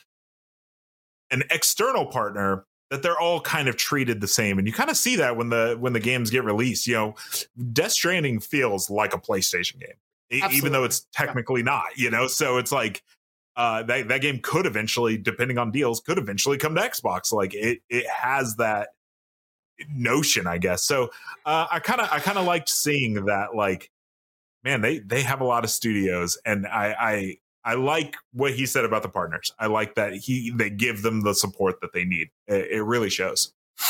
an external partner, that they're all kind of treated the same. And you kind of see that when the when the games get released. You know, Death Stranding feels like a PlayStation game, Absolutely. even though it's technically yeah. not, you know. So it's like uh that, that game could eventually, depending on deals, could eventually come to Xbox. Like it it has that notion, I guess. So uh, I kind of I kind of liked seeing that, like, man, they they have a lot of studios, and I I I like what he said about the partners. I like that he they give them the support that they need. It, it really shows.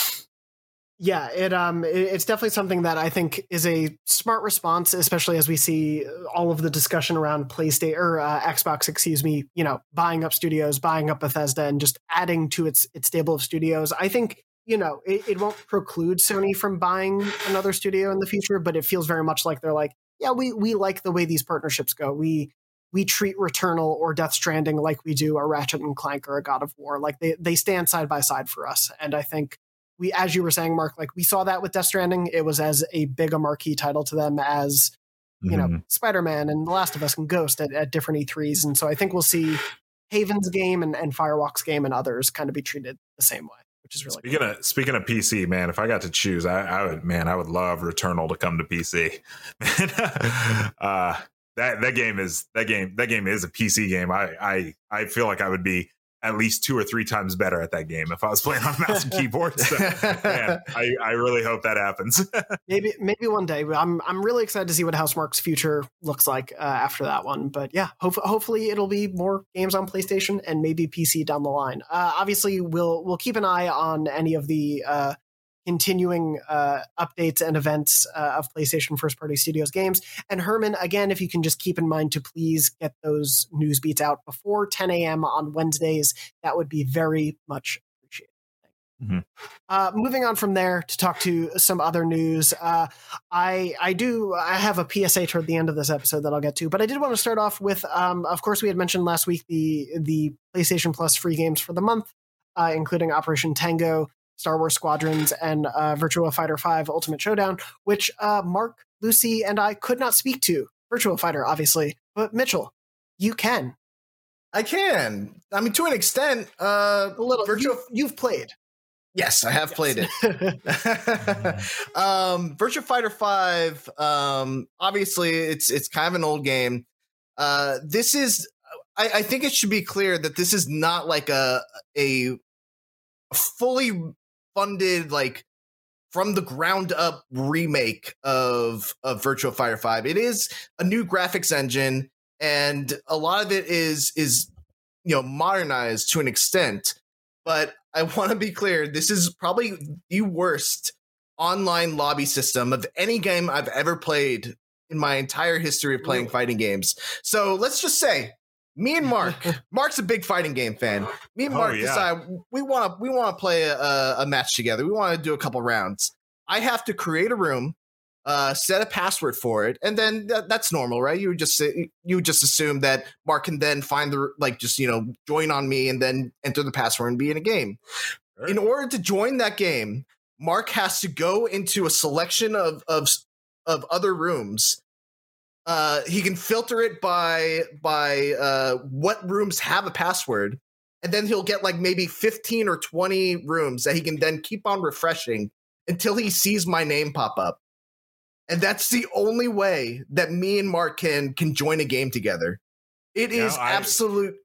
Yeah, it um it, it's definitely something that I think is a smart response, especially as we see all of the discussion around PlayStation or uh, Xbox, excuse me, you know, buying up studios, buying up Bethesda, and just adding to its its stable of studios. I think, you know, it, it won't preclude Sony from buying another studio in the future, but it feels very much like they're like, yeah, we we like the way these partnerships go. We we treat Returnal or Death Stranding like we do a Ratchet and Clank or a God of War. Like they they stand side by side for us. And I think we, as you were saying, Mark, like we saw that with Death Stranding. It was as a big a marquee title to them as, you mm-hmm. know, Spider-Man and The Last of Us and Ghost at, at different E threes. And so I think we'll see Haven's game and, and Firewalk's game and others kind of be treated the same way. Which is really speaking cool. of speaking of P C, man. If I got to choose, I, I would, man, I would love Returnal to come to P C. uh, that that game is that game that game is a P C game. I I I feel like I would be at least two or three times better at that game if I was playing on mouse and keyboard. So, man, I, I really hope that happens. maybe maybe one day. I'm I'm really excited to see what Housemarque's future looks like uh, after that one. But yeah, hope, hopefully it'll be more games on PlayStation and maybe P C down the line. Uh, obviously, we'll we'll keep an eye on any of the uh, continuing uh, updates and events uh, of PlayStation first-party studios games. And Herman, again, if you can just keep in mind to please get those news beats out before ten a.m. on Wednesdays, that would be very much appreciated. Mm-hmm. Uh, moving on from there to talk to some other news. Uh, I I do I have a P S A toward the end of this episode that I'll get to, but I did want to start off with, um, of course, we had mentioned last week the the PlayStation Plus free games for the month, uh, including Operation Tango, Star Wars Squadrons, and uh, Virtua Fighter five Ultimate Showdown, which uh, Mark, Lucy, and I could not speak to. Virtua Fighter, obviously, but Mitchell, you can. I can. I mean, to an extent. Uh, a little. Virtua, you've, you've played. Yes, I have yes. played it. um, Virtua Fighter five. Um, obviously, it's it's kind of an old game. Uh, this is. I, I think it should be clear that this is not like a a fully funded, like from the ground up remake of of Virtua Fighter five. It is a new graphics engine, and a lot of it is is you know modernized to an extent. But I want to be clear, this is probably the worst online lobby system of any game I've ever played in my entire history of playing Ooh. fighting games. So let's just say Me and Mark, Mark's a big fighting game fan. Me and Mark oh, yeah. decide we want to we want to play a, a match together. We want to do a couple rounds. I have to create a room, uh, set a password for it, and then th- that's normal, right? You would just say, you would just assume that Mark can then find the like just you know join on me and then enter the password and be in a game. Sure. In order to join that game, Mark has to go into a selection of of of other rooms. Uh, he can filter it by by uh, what rooms have a password, and then he'll get like maybe fifteen or twenty rooms that he can then keep on refreshing until he sees my name pop up. And that's the only way that me and Mark can can join a game together. It you is know, I, absolute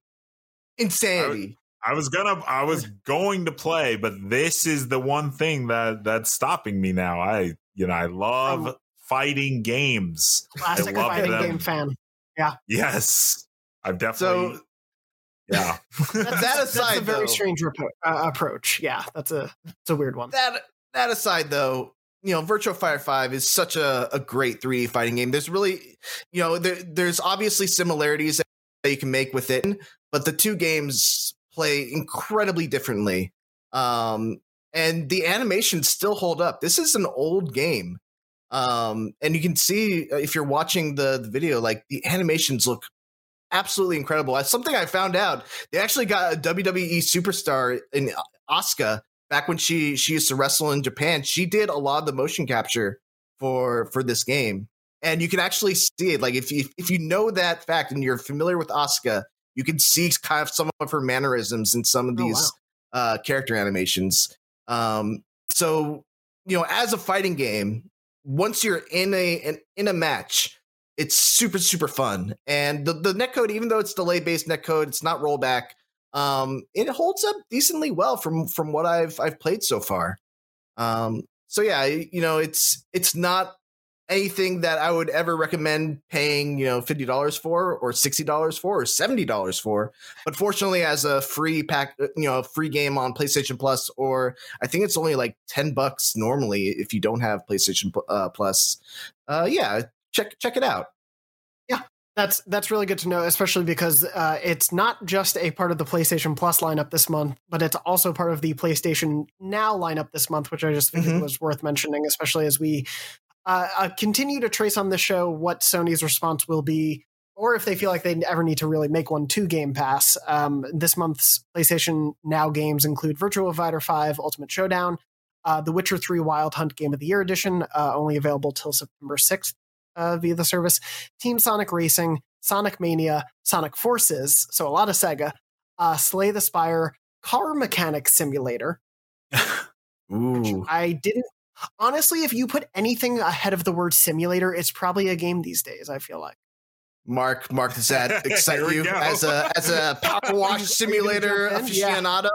insanity. I, I was gonna I was going to play, but this is the one thing that that's stopping me now. I you know I love. Um, fighting games. Classic fighting them. game fan. Yeah. Yes. I've definitely. So, yeah. That's, that aside, that's a very though, strange rep- uh, approach. Yeah. That's a, it's a weird one. That, that aside, though, you know, Virtua Fighter five is such a, a great three D fighting game. There's really, you know, there, there's obviously similarities that you can make with it, but the two games play incredibly differently. Um, and the animations still hold up. This is an old game. Um, and you can see if you're watching the, the video, like the animations look absolutely incredible. As something I found out, they actually got a W W E superstar in Asuka back when she, she used to wrestle in Japan. She did a lot of the motion capture for, for this game. And you can actually see it. Like if you, if you know that fact and you're familiar with Asuka, you can see kind of some of her mannerisms in some of these oh, wow. uh, character animations. Um, so, you know, as a fighting game, once you're in a in, in a match, it's super, super fun. And the, the netcode, even though it's delay-based netcode, it's not rollback. Um, it holds up decently well from from what I've I've played so far. Um, so yeah, you know, it's it's not anything that I would ever recommend paying, you know, fifty dollars for or sixty dollars for or seventy dollars for. But fortunately, as a free pack, you know, free game on PlayStation Plus, or I think it's only like ten bucks normally if you don't have PlayStation uh, Plus. Uh, yeah, check check it out. Yeah, that's that's really good to know, especially because uh, it's not just a part of the PlayStation Plus lineup this month, but it's also part of the PlayStation Now lineup this month, which I just figured mm-hmm. was worth mentioning, especially as we Uh, uh, continue to trace on the show what Sony's response will be, or if they feel like they ever need to really make one to Game Pass. Um, this month's PlayStation Now games include Virtua Fighter five Ultimate Showdown, uh, The Witcher three Wild Hunt Game of the Year Edition, uh, only available till September sixth uh, via the service, Team Sonic Racing, Sonic Mania, Sonic Forces, so a lot of Sega, uh, Slay the Spire, Car Mechanic Simulator. Ooh. I didn't Honestly, if you put anything ahead of the word simulator, it's probably a game these days, I feel like. Mark, Mark, does that excite you go. as a as a power wash simulator aficionado?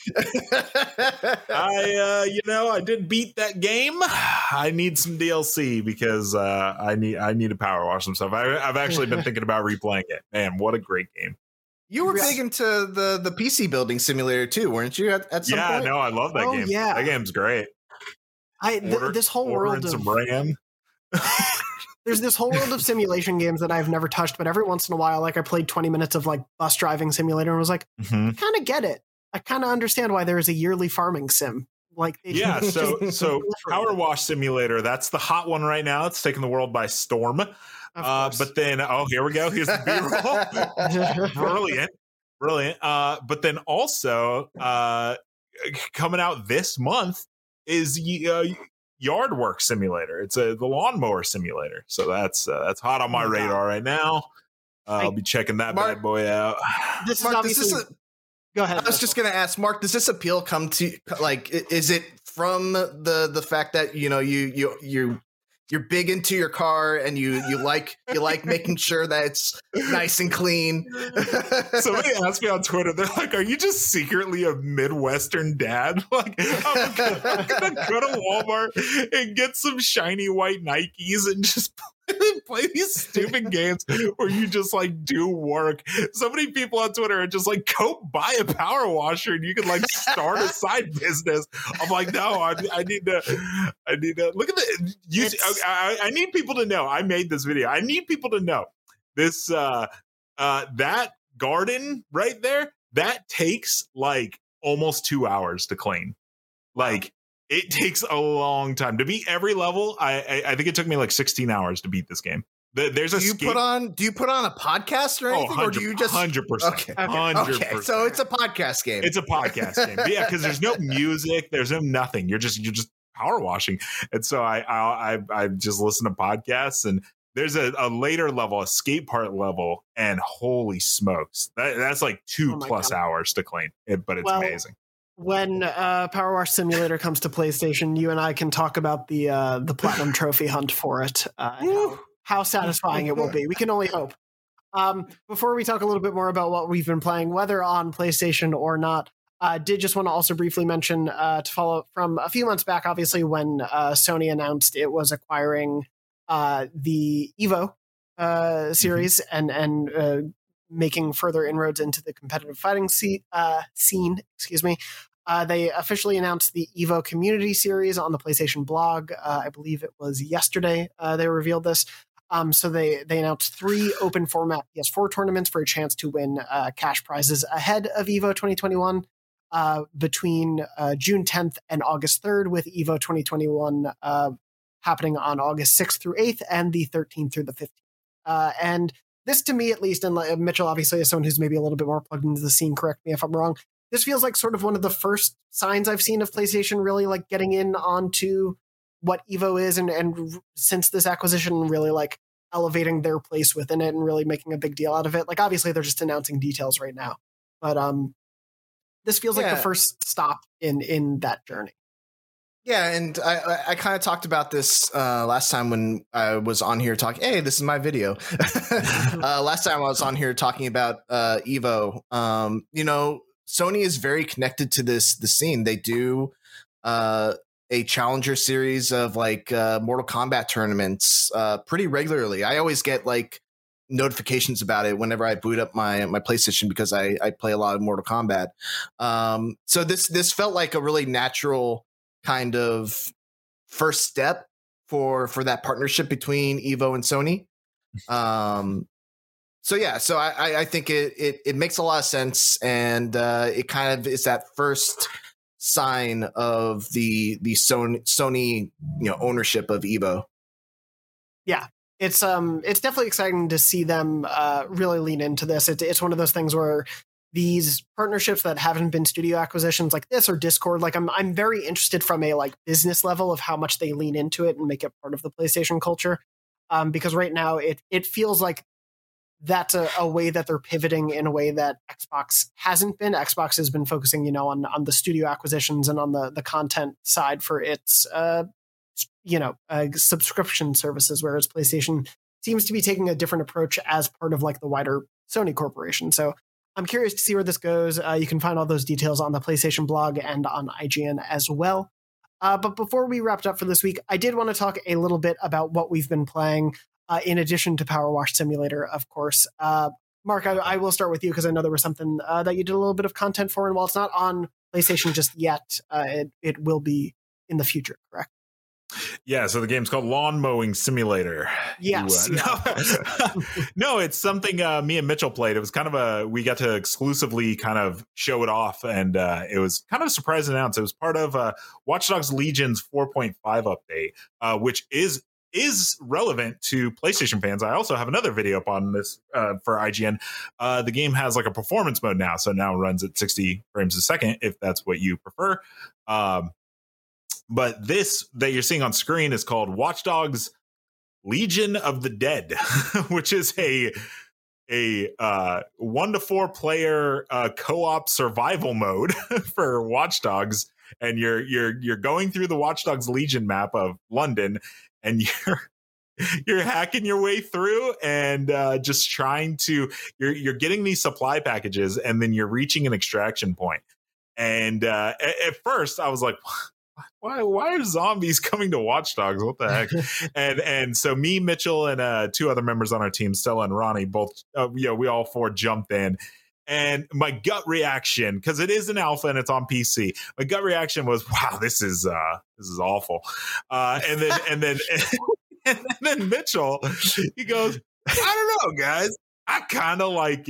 I, uh, you know, I did beat that game. I need some D L C because uh, I need I need to power wash some stuff. I, I've actually been thinking about replaying it. Man, what a great game! You were big into the the P C building simulator too, weren't you? At, at some yeah, point? no, I love that oh, game. Yeah. That game's great. I th- Order, this whole world of some RAM. There's this whole world of simulation games that I've never touched, but every once in a while, like I played twenty minutes of like bus driving simulator and was like, mm-hmm. I kind of get it. I kind of understand why there is a yearly farming sim. Like, they yeah, so so Power Wash Simulator, that's the hot one right now. It's taking the world by storm. Uh, but then, oh, here we go. Here's the B-roll. Brilliant, brilliant. Uh, but then also uh, coming out this month is uh, Yard Work Simulator. It's a the lawnmower simulator. So that's uh, that's hot on my radar right now. Uh, I'll be checking that Mark, bad boy out. This is Mark, obviously. This is a, go ahead. I was just going to ask, Mark. Does this appeal come to like? Is it from the the fact that you know you you you you're big into your car and you you like you like making sure that it's nice and clean? Somebody asked me on Twitter, they're like, are you just secretly a Midwestern dad? Like, I'm gonna, I'm gonna go to Walmart and get some shiny white Nikes and just play these stupid games where you just like do work. So many people on Twitter are just like, go buy a power washer and you can like start a side business. I'm like, no, I, I need to, I need to look at the, you, I, I need people to know I made this video. I need people to know this, uh, uh, that, garden right there, that takes like almost two hours to clean. Like it takes a long time to beat every level. I I, I think it took me like sixteen hours to beat this game. The, there's a do you skate- put on do you put on a podcast or anything, oh, or do you just hundred percent? Okay, hundred okay. percent. So it's a podcast game. It's a podcast game, but yeah, because there's no music, there's no nothing. You're just you're just power washing, and so I I I, I just listen to podcasts. And there's a, a later level, a skate park level, and holy smokes, that, that's like two Oh plus God. hours to clean it, but it's Well, amazing. When uh, Power Wash Simulator comes to PlayStation, you and I can talk about the uh, the platinum trophy hunt for it. Uh, and how, how satisfying it will be. We can only hope. Um, before we talk a little bit more about what we've been playing, whether on PlayStation or not, I uh, did just want to also briefly mention uh, to follow from a few months back, obviously, when uh, Sony announced it was acquiring uh, the Evo uh, series mm-hmm. and and uh, making further inroads into the competitive fighting se- uh, scene. Excuse me. Uh, they officially announced the Evo Community Series on the PlayStation blog. Uh, I believe it was yesterday uh, they revealed this. Um, so they they announced three open format P S four tournaments for a chance to win uh, cash prizes ahead of Evo twenty twenty-one uh, between uh, June tenth and August third, with Evo twenty twenty-one uh, happening on August sixth through eighth and the thirteenth through the fifteenth. Uh, and this, to me at least, and uh, Mitchell obviously is someone who's maybe a little bit more plugged into the scene, correct me if I'm wrong, this feels like sort of one of the first signs I've seen of PlayStation really like getting in onto what Evo is, and, and since this acquisition, really like elevating their place within it and really making a big deal out of it. Like obviously they're just announcing details right now, but um, this feels yeah. like the first stop in in that journey. Yeah, and I, I, I kind of talked about this uh, last time when I was on here talking. Hey, this is my video. uh, last time I was on here talking about uh, Evo. Um, you know, Sony is very connected to this the scene. They do uh, a Challenger series of like uh, Mortal Kombat tournaments uh, pretty regularly. I always get like notifications about it whenever I boot up my my PlayStation because I, I play a lot of Mortal Kombat. Um, so this this felt like a really natural kind of first step for for that partnership between Evo and Sony. Um, so yeah, so I, I think it, it it makes a lot of sense, and uh, it kind of is that first sign of the the Sony Sony you know ownership of Evo. Yeah, it's um it's definitely exciting to see them uh, really lean into this. It's it's one of those things where these partnerships that haven't been studio acquisitions like this or Discord, like I'm I'm very interested from a like business level of how much they lean into it and make it part of the PlayStation culture. Um, because right now it it feels like that's a, a way that they're pivoting in a way that Xbox hasn't been. Xbox has been focusing, you know, on on the studio acquisitions and on the the content side for its uh you know uh, subscription services, whereas PlayStation seems to be taking a different approach as part of like the wider Sony corporation. So I'm curious to see where this goes. Uh, you can find all those details on the PlayStation blog and on I G N as well. Uh, but before we wrapped up for this week, I did want to talk a little bit about what we've been playing, uh, in addition to Power Wash Simulator, of course. Uh, Mark, I, I will start with you because I know there was something uh, that you did a little bit of content for, and while it's not on PlayStation just yet, uh, it, it will be in the future, correct? Yeah, so the game's called Lawn Mowing Simulator. Yes. You, uh, yeah. no, no, it's something uh, me and Mitchell played. It was kind of a, we got to exclusively kind of show it off, and uh, it was kind of a surprise announce. It was part of uh, Watch Dogs Legion's four point five update, uh, which is is relevant to PlayStation fans. I also have another video up on this uh, for I G N. Uh, the game has like a performance mode now, so now it runs at sixty frames a second, if that's what you prefer. Um, But this that you're seeing on screen is called Watch Dogs Legion of the Dead, which is a a uh, one to four player uh, co-op survival mode for Watch Dogs, and you're you're you're going through the Watch Dogs Legion map of London, and you're you're hacking your way through and uh, just trying to you're you're getting these supply packages, and then you're reaching an extraction point. And uh, at, at first, I was like, Why why are zombies coming to Watch Dogs? What the heck? and and so me, Mitchell, and uh, two other members on our team, Stella and Ronnie, both, uh, you know, we all four jumped in. And my gut reaction, because it is an alpha and it's on P C, my gut reaction was, wow, this is uh, this is awful. Uh, and then and then and then Mitchell, he goes, I don't know, guys. I kind of like it.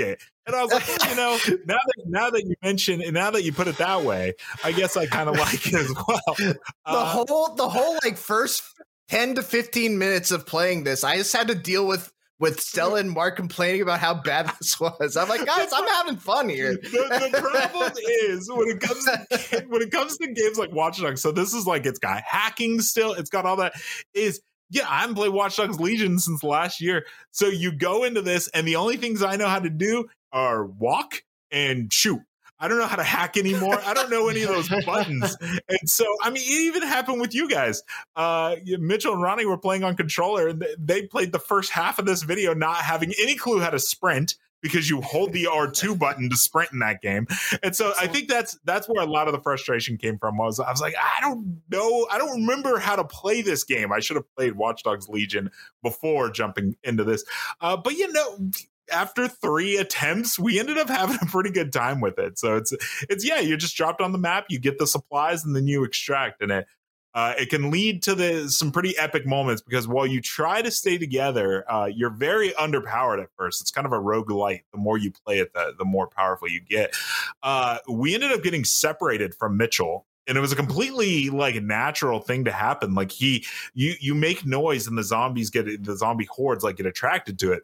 And I was like, well, you know, now that now that you mention, and now that you put it that way, I guess I kind of like it as well. The Uh, whole the whole like first ten to fifteen minutes of playing this, I just had to deal with with Stella and Mark complaining about how bad this was. I'm like, guys, I'm having fun here. The, the problem is when it comes to when it comes to games like Watch Dogs. So this is like it's got hacking still. It's got all that. Is yeah, I haven't played Watch Dogs Legion since last year. So you go into this, and the only things I know how to do are walk and shoot. I don't know how to hack anymore. I don't know any of those buttons. And so, I mean, it even happened with you guys. Uh, Mitchell and Ronnie were playing on controller, and they played the first half of this video not having any clue how to sprint, because you hold the R two button to sprint in that game. And so I think that's that's where a lot of the frustration came from. Was I was like, I don't know. I don't remember how to play this game. I should have played Watch Dogs Legion before jumping into this. Uh, but, you know, after three attempts, we ended up having a pretty good time with it. So it's, it's yeah, you're just dropped on the map, you get the supplies, and then you extract. And it uh, it can lead to the some pretty epic moments, because while you try to stay together, uh, you're very underpowered at first. It's kind of a roguelite. The more you play it, the, the more powerful you get. Uh, we ended up getting separated from Mitchell. And it was a completely like natural thing to happen. Like he, you, you make noise, and the zombies get the zombie hordes like get attracted to it.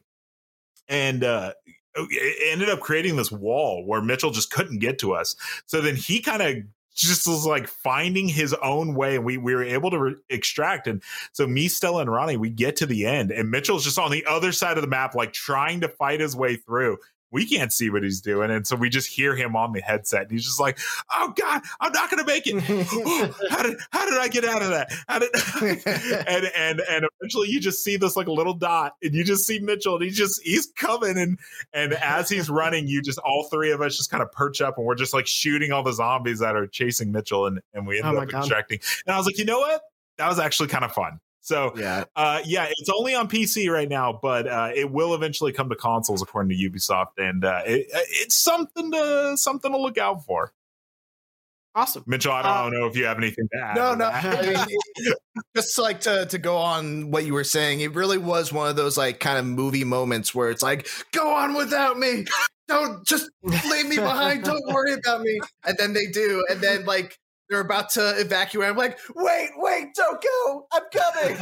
And uh, it ended up creating this wall where Mitchell just couldn't get to us. So then he kind of just was like finding his own way, and we, we were able to re- extract. And so me, Stella, and Ronnie, we get to the end, and Mitchell's just on the other side of the map, like trying to fight his way through. We can't see what he's doing. And so we just hear him on the headset. And he's just like, oh God, I'm not going to make it. how did, how did I get out of that? How did, and, and, and eventually you just see this like a little dot, and you just see Mitchell, and he's just, he's coming. And, and as he's running, you just, all three of us just kind of perch up, and we're just like shooting all the zombies that are chasing Mitchell. And, and we ended Oh my up God. extracting. And I was like, you know what? That was actually kind of fun. So Yeah. uh, yeah, it's only on P C right now, but uh, it will eventually come to consoles, according to Ubisoft, and uh, it, it's something to something to look out for. Awesome. Mitchell, I don't Uh, know if you have anything to add. No, to no. that. I mean, it- just like to to go on what you were saying, it really was one of those like kind of movie moments where it's like, go on without me. Don't just leave me behind. Don't worry about me. And then they do. And then like they're about to evacuate. I'm like, wait, wait, don't go. I'm coming.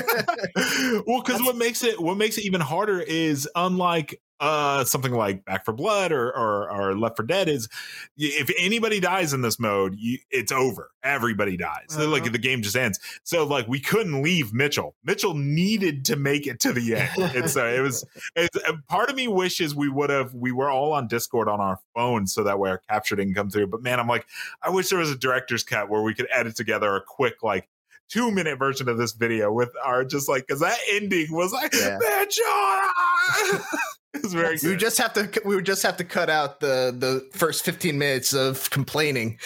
Well, because what makes it what makes it even harder is, unlike uh something like Back for Blood or or, or Left four Dead, is if anybody dies in this mode, you, it's over. Everybody dies. Uh-huh. Like the game just ends. So like we couldn't leave Mitchell. Mitchell needed to make it to the end. And so it was. It's, part of me wishes we would have. We were all on Discord on our phones, so that way our capture didn't come through. But man, I'm like, I wish there was a director's cut where we could edit together a quick like two minute version of this video with our just like, because that ending was like, Yeah. Mitchell. It's very We good. would just have to we would just have to cut out the the first fifteen minutes of complaining.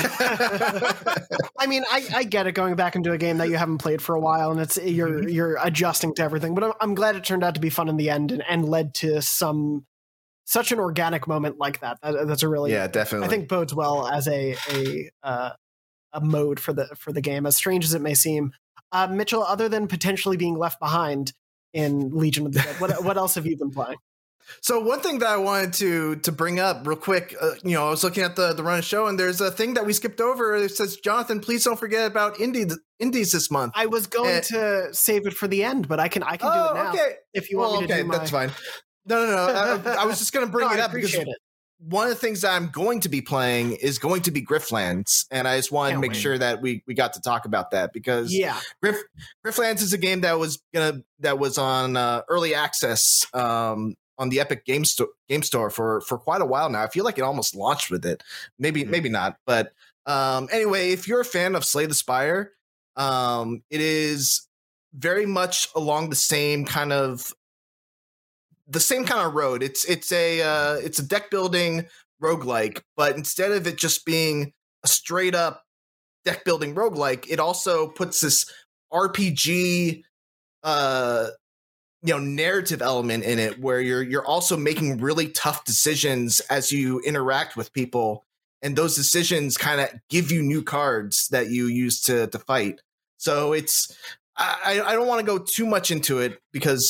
I mean, I, I get it, going back into a game that you haven't played for a while, and it's you're you're adjusting to everything. But I'm, I'm glad it turned out to be fun in the end, and, and led to some such an organic moment like that. that that's a really Yeah, definitely. I think bodes well as a a uh, a mode for the for the game, as strange as it may seem. Uh, Mitchell, other than potentially being left behind in Legion of the Dead, what what else have you been playing? So one thing that I wanted to to bring up real quick, uh, you know, I was looking at the the run show, and there's a thing that we skipped over. It says, Jonathan, please don't forget about indies indies this month. I was going Eh. to save it for the end, but I can I can do Oh, it now okay. if you Well, want me to okay, do my. that's fine. No, no, no. I, I was just going to bring No, it I up because appreciate it. one of the things that I'm going to be playing is going to be Grifflands, and I just wanted Can't to make wait. sure that we we got to talk about that because Yeah. Griff Grifflands is a game that was gonna that was on uh, early access um, on the Epic Game Store Game Store for for quite a while now. I feel like it almost launched with it. Maybe Mhm. maybe not, but um, anyway, if you're a fan of Slay the Spire, um, it is very much along the same kind of the same kind of road. It's it's a uh, it's a deck building roguelike, but instead of it just being a straight up deck building roguelike, it also puts this R P G uh you know narrative element in it where you're you're also making really tough decisions as you interact with people, and those decisions kind of give you new cards that you use to to fight. So it's I I don't want to go too much into it because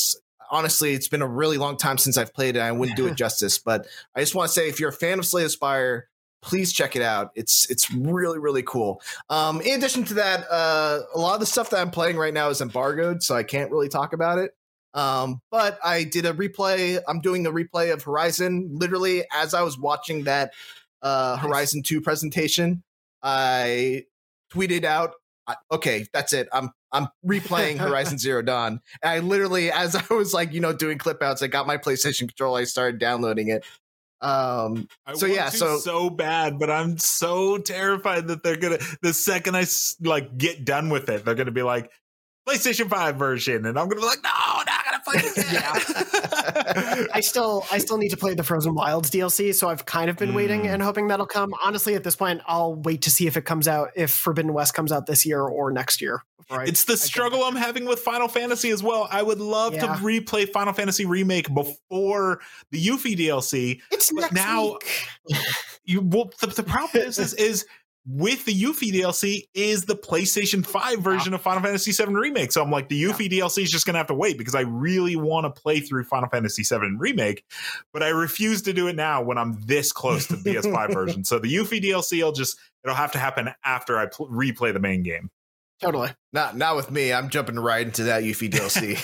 honestly, it's been a really long time since I've played it. And I wouldn't do it justice, but I just want to say, if you're a fan of Slay the Spire, please check it out. It's it's really, really cool. Um, in addition to that, uh, a lot of the stuff that I'm playing right now is embargoed, so I can't really talk about it. Um, but I did a replay. I'm doing a replay of Horizon. Literally, as I was watching that uh, Horizon two presentation, I tweeted out, okay, that's it. I'm I'm replaying Horizon Zero Dawn. And I literally, as I was like, you know, doing clip outs, I got my PlayStation controller, I started downloading it. Um, I so want yeah, to so so bad, but I'm so terrified that they're gonna, the second I s- like get done with it, they're gonna be like PlayStation five version, and I'm gonna be like, no, not gonna play it again. Yeah. I still I still need to play the Frozen Wilds D L C, so I've kind of been mm. waiting and hoping that'll come. Honestly, at this point, I'll wait to see if it comes out, if Forbidden West comes out this year or next year. Right? It's the I struggle I'm having with Final Fantasy as well. I would love yeah. to replay Final Fantasy Remake before the Yuffie D L C. It's but next now week. you well, the, the problem is, is is with the Yuffie D L C is the PlayStation five version of Final Fantasy seven Remake. So I'm like, the Yuffie yeah. D L C is just going to have to wait because I really want to play through Final Fantasy seven Remake, but I refuse to do it now when I'm this close to the P S five version. So the Yuffie D L C, will just, it'll have to happen after I pl- replay the main game. Totally. Not not with me. I'm jumping right into that Yuffie D L C.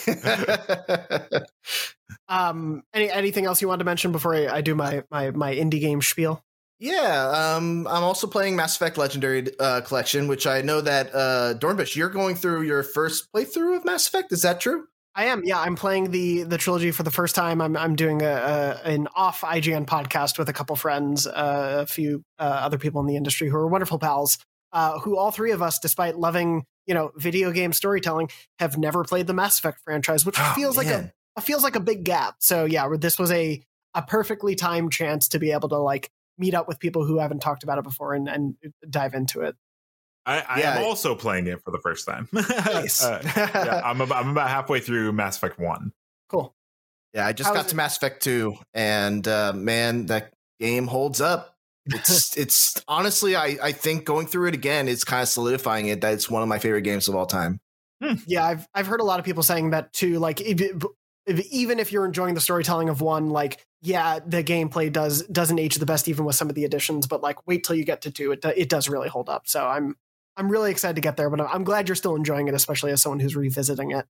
um, any anything else you want to mention before I, I do my, my, my indie game spiel? Yeah, um, I'm also playing Mass Effect Legendary uh, Collection, which I know that, uh, Dornbush, you're going through your first playthrough of Mass Effect. Is that true? I am. Yeah, I'm playing the the trilogy for the first time. I'm I'm doing a, a an off I G N podcast with a couple friends, uh, a few uh, other people in the industry who are wonderful pals, uh, who all three of us, despite loving, you know, video game storytelling, have never played the Mass Effect franchise, which oh, feels man. like a it feels like a big gap. So yeah, this was a a perfectly timed chance to be able to like meet up with people who haven't talked about it before and, and dive into it. I, I yeah. am also playing it for the first time. Nice. uh, yeah, I'm about, I'm about halfway through Mass Effect one. Cool. Yeah, I just How got to it? Mass Effect two, and uh, man, that game holds up. It's it's honestly, I, I think going through it again, it's kind of solidifying it that it's one of my favorite games of all time. Hmm. Yeah, I've I've heard a lot of people saying that too. Like, if, if, even if you're enjoying the storytelling of one, like, yeah, the gameplay does doesn't age the best even with some of the additions, but like, wait till you get to two, it it does really hold up. So I'm I'm really excited to get there, but I'm glad you're still enjoying it, especially as someone who's revisiting it.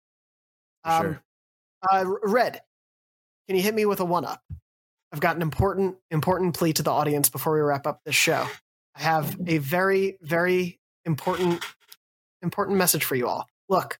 Um, sure. Uh, Red, can you hit me with a one up? I've got an important important plea to the audience before we wrap up this show. I have a very very important important message for you all. Look,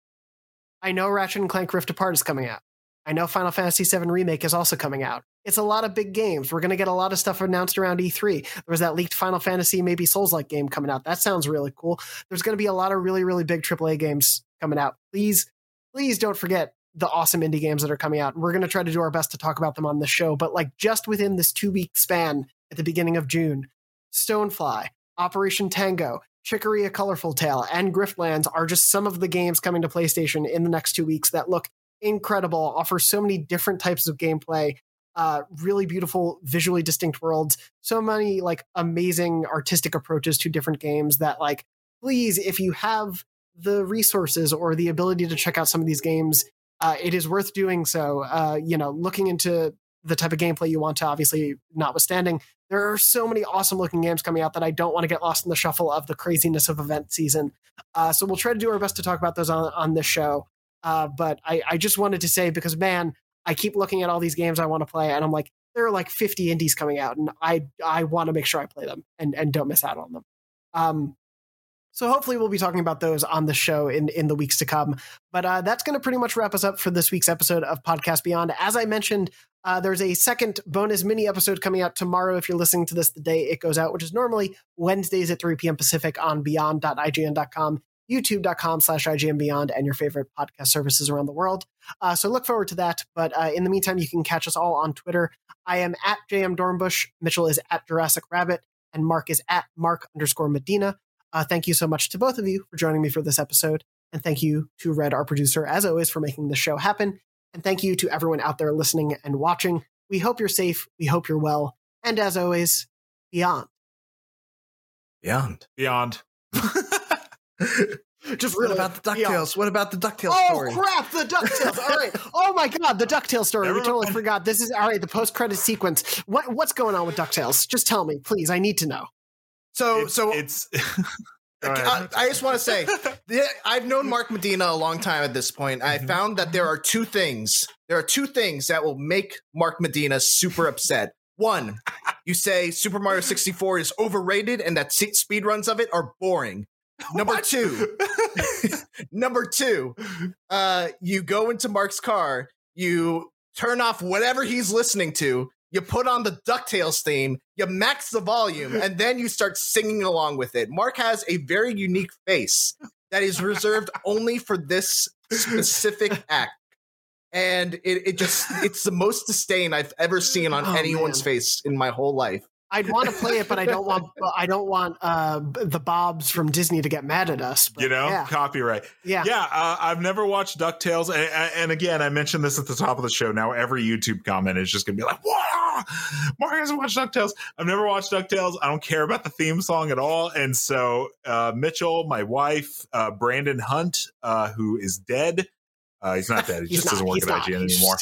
I know Ratchet and Clank Rift Apart is coming out. I know Final Fantasy seven Remake is also coming out. It's a lot of big games. We're going to get a lot of stuff announced around E three. There was that leaked Final Fantasy, maybe Souls-like game coming out. That sounds really cool. There's going to be a lot of really, really big triple A games coming out. Please, please don't forget the awesome indie games that are coming out. And we're going to try to do our best to talk about them on the show. But like just within this two-week span at the beginning of June, Stonefly, Operation Tango, Chicory: A Colorful Tale, and Griftlands are just some of the games coming to PlayStation in the next two weeks that look incredible, offer so many different types of gameplay, uh, really beautiful, visually distinct worlds, so many like amazing artistic approaches to different games that like, please, if you have the resources or the ability to check out some of these games, uh, it is worth doing so. Uh, you know, looking into the type of gameplay you want to, obviously notwithstanding, there are so many awesome looking games coming out that I don't want to get lost in the shuffle of the craziness of event season. Uh, so we'll try to do our best to talk about those on, on this show. Uh, but I, I just wanted to say, because man, I keep looking at all these games I want to play, and I'm like, there are like fifty indies coming out, and I I want to make sure I play them and, and don't miss out on them. Um, so hopefully we'll be talking about those on the show in, in the weeks to come. But uh, that's going to pretty much wrap us up for this week's episode of Podcast Beyond. As I mentioned, uh, there's a second bonus mini episode coming out tomorrow if you're listening to this the day it goes out, which is normally Wednesdays at three p.m. Pacific on beyond dot I G N dot com. youtube.com slash IGN Beyond, and your favorite podcast services around the world. Uh, so look forward to that. But uh, in the meantime, you can catch us all on Twitter. I am at J M Dornbush, Mitchell is at Jurassic Rabbit, and Mark is at Mark underscore Medina. Uh, thank you so much to both of you for joining me for this episode. And thank you to Red, our producer, as always, for making this show happen. And thank you to everyone out there listening and watching. We hope you're safe. We hope you're well. And as always, beyond. Beyond. Beyond. Just what really, about the DuckTales? Yeah. What about the DuckTales oh, story? Oh crap, the DuckTales. All right. Oh my god, the DuckTales story. Never we totally mind. forgot. This is all right, the post-credit sequence. What what's going on with DuckTales? Just tell me, please. I need to know. So it's, so it's I, I just want to say I've known Mark Medina a long time at this point. I found that there are two things. There are two things that will make Mark Medina super upset. One, you say Super Mario sixty-four is overrated and that speedruns of it are boring. Number what? two, number two, uh, you go into Mark's car, you turn off whatever he's listening to, you put on the DuckTales theme, you max the volume, and then you start singing along with it. Mark has a very unique face that is reserved only for this specific act. And it, it just, it's the most disdain I've ever seen on oh, anyone's man. face in my whole life. I'd want to play it, but I don't want I don't want uh, the Bobs from Disney to get mad at us. But, you know, yeah. copyright. Yeah, yeah. Uh, I've never watched DuckTales, and, and again, I mentioned this at the top of the show. Now every YouTube comment is just going to be like, "What? Mark hasn't watched DuckTales." I've never watched DuckTales. I don't care about the theme song at all. And so uh, Mitchell, my wife, uh, Brandon Hunt, uh, who is dead. Uh, he's not dead. He just not, doesn't work at not. I G N anymore.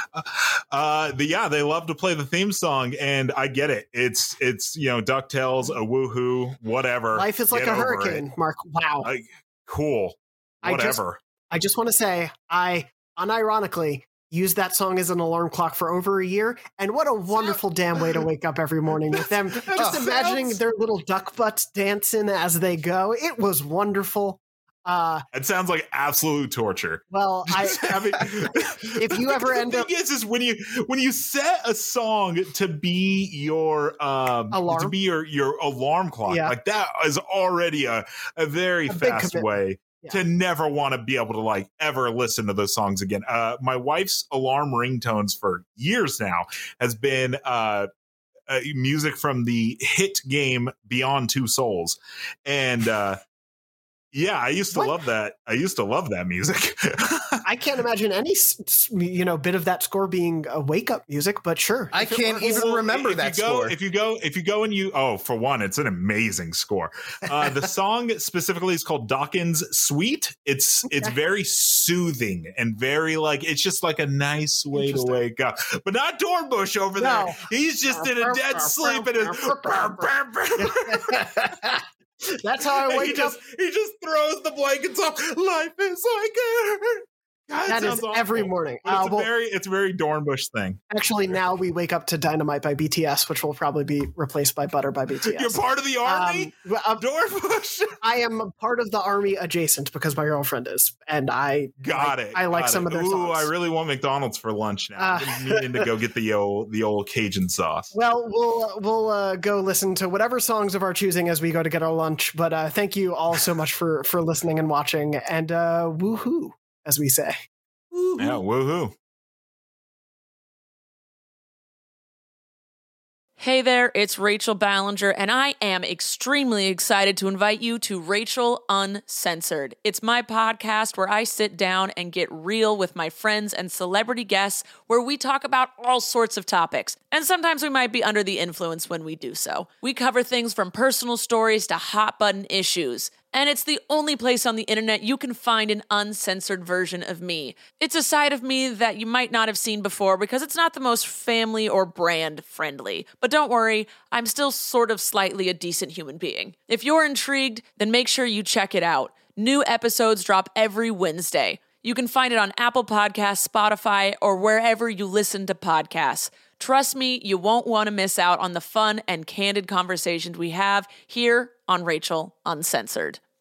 Uh, the, yeah, they love to play the theme song, and I get it. It's it's you know DuckTales, a woohoo, whatever. Life is like get a hurricane, it. Mark. Wow, uh, cool, whatever. I just, I just want to say, I unironically used that song as an alarm clock for over a year, and what a wonderful damn way to wake up every morning with them. Just imagining sounds... their little duck butts dancing as they go. It was wonderful. Uh, it sounds like absolute torture. Well, I, having, if you ever end the up, thing is, is when you when you set a song to be your um alarm? to be your your alarm clock, yeah. like that is already a a very a fast way yeah. to never want to be able to like ever listen to those songs again. Uh, my wife's alarm ringtones for years now has been uh. uh music from the hit game Beyond Two Souls, and. uh Yeah, I used to what? love that. I used to love that music. I can't imagine any, you know, bit of that score being a wake up music, but sure. I can't even well, remember if that you go, score. If you go, if you go and you, oh, for one, it's an amazing score. Uh, the song specifically is called Dawkins Suite. It's it's very soothing and very like it's just like a nice way to wake up. But not Dornbush over no. there. He's just in a dead sleep and is. That's how I wake he just, up. He just throws the blankets off. Life is like a... God, that is awful. every morning. Uh, it's, uh, a well, very, it's a very Dornbush thing. Actually, now we wake up to Dynamite by B T S, which will probably be replaced by Butter by B T S. You're part of the army? Um, um, Dornbush? I am part of the army adjacent because my girlfriend is. And I got like, it. I like got some it. of their Ooh, songs. I really want McDonald's for lunch now. Uh, I'm meaning to go get the old, the old Cajun sauce. Well, we'll we'll uh, go listen to whatever songs of our choosing as we go to get our lunch. But uh, thank you all so much for, for listening and watching. And uh, woohoo, as we say. Woo-hoo. Yeah, woohoo. Hey there, it's Rachel Ballinger, and I am extremely excited to invite you to Rachel Uncensored. It's my podcast where I sit down and get real with my friends and celebrity guests, where we talk about all sorts of topics. And sometimes we might be under the influence when we do so. We cover things from personal stories to hot button issues. And it's the only place on the internet you can find an uncensored version of me. It's a side of me that you might not have seen before because it's not the most family or brand friendly. But don't worry, I'm still sort of slightly a decent human being. If you're intrigued, then make sure you check it out. New episodes drop every Wednesday. You can find it on Apple Podcasts, Spotify, or wherever you listen to podcasts. Trust me, you won't want to miss out on the fun and candid conversations we have here on Rachel Uncensored.